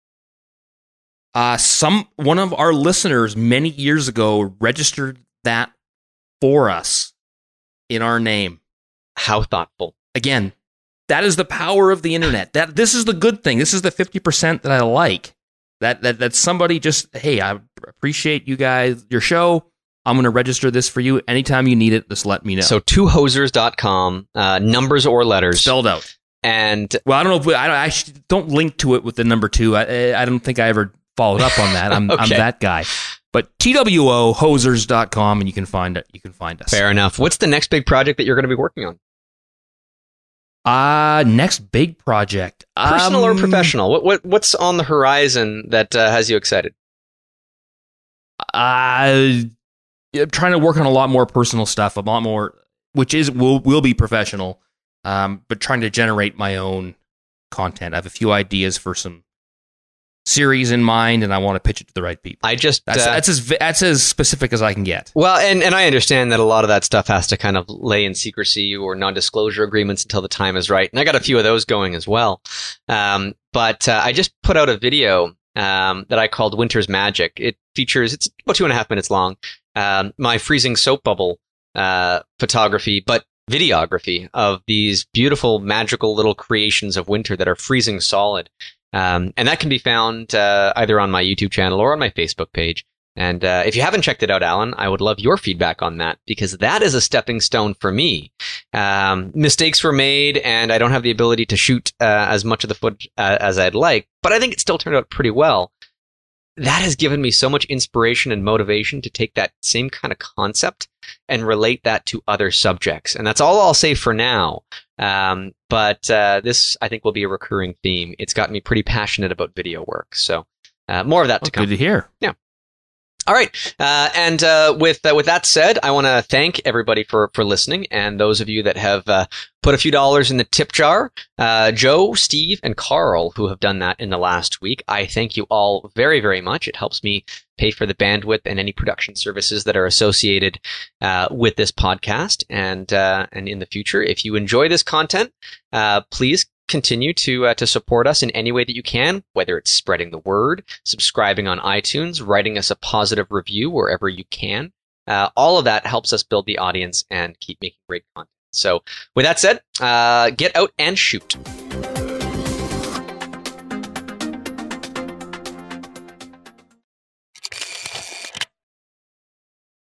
One of our listeners many years ago registered that for us in our name. How thoughtful. Again, that is the power of the internet. This is the good thing. This is the 50% that I like. That somebody just, hey, I appreciate you guys, your show. I'm going to register this for you. Anytime you need it, just let me know. So twohosers.com, numbers or letters. Spelled out. And well, I don't know if I don't link to it with the number 2. I don't think I ever followed up on that. I'm that guy. But twohosers.com, and you can find it. You can find us. Fair enough. What's the next big project that you're going to be working on? Next big project. Personal or professional? What's on the horizon that has you excited? I'm trying to work on a lot more personal stuff, a lot more, which will be professional, but trying to generate my own content. I have a few ideas for some series in mind, and I want to pitch it to the right people. That's as specific as I can get. Well, and I understand that a lot of that stuff has to kind of lay in secrecy or non-disclosure agreements until the time is right, and I got a few of those going as well. But I just put out a video that I called Winter's Magic. It's about 2.5 minutes long. My freezing soap bubble photography, but videography of these beautiful, magical little creations of winter that are freezing solid. And that can be found either on my YouTube channel or on my Facebook page. And if you haven't checked it out, Alan, I would love your feedback on that, because that is a stepping stone for me. Mistakes were made, and I don't have the ability to shoot as much of the footage as I'd like, but I think it still turned out pretty well. That has given me so much inspiration and motivation to take that same kind of concept and relate that to other subjects. And that's all I'll say for now. But this, I think, will be a recurring theme. It's got me pretty passionate about video work. So more of that to come. Good to hear. Yeah. All right. And with that said, I want to thank everybody for listening, and those of you that have put a few dollars in the tip jar, Joe, Steve, and Carl, who have done that in the last week. I thank you all very, very much. It helps me pay for the bandwidth and any production services that are associated with this podcast. And in the future, if you enjoy this content, please continue to support us in any way that you can, whether it's spreading the word, subscribing on iTunes, writing us a positive review wherever you can. All of that helps us build the audience and keep making great content. So with that said, get out and shoot.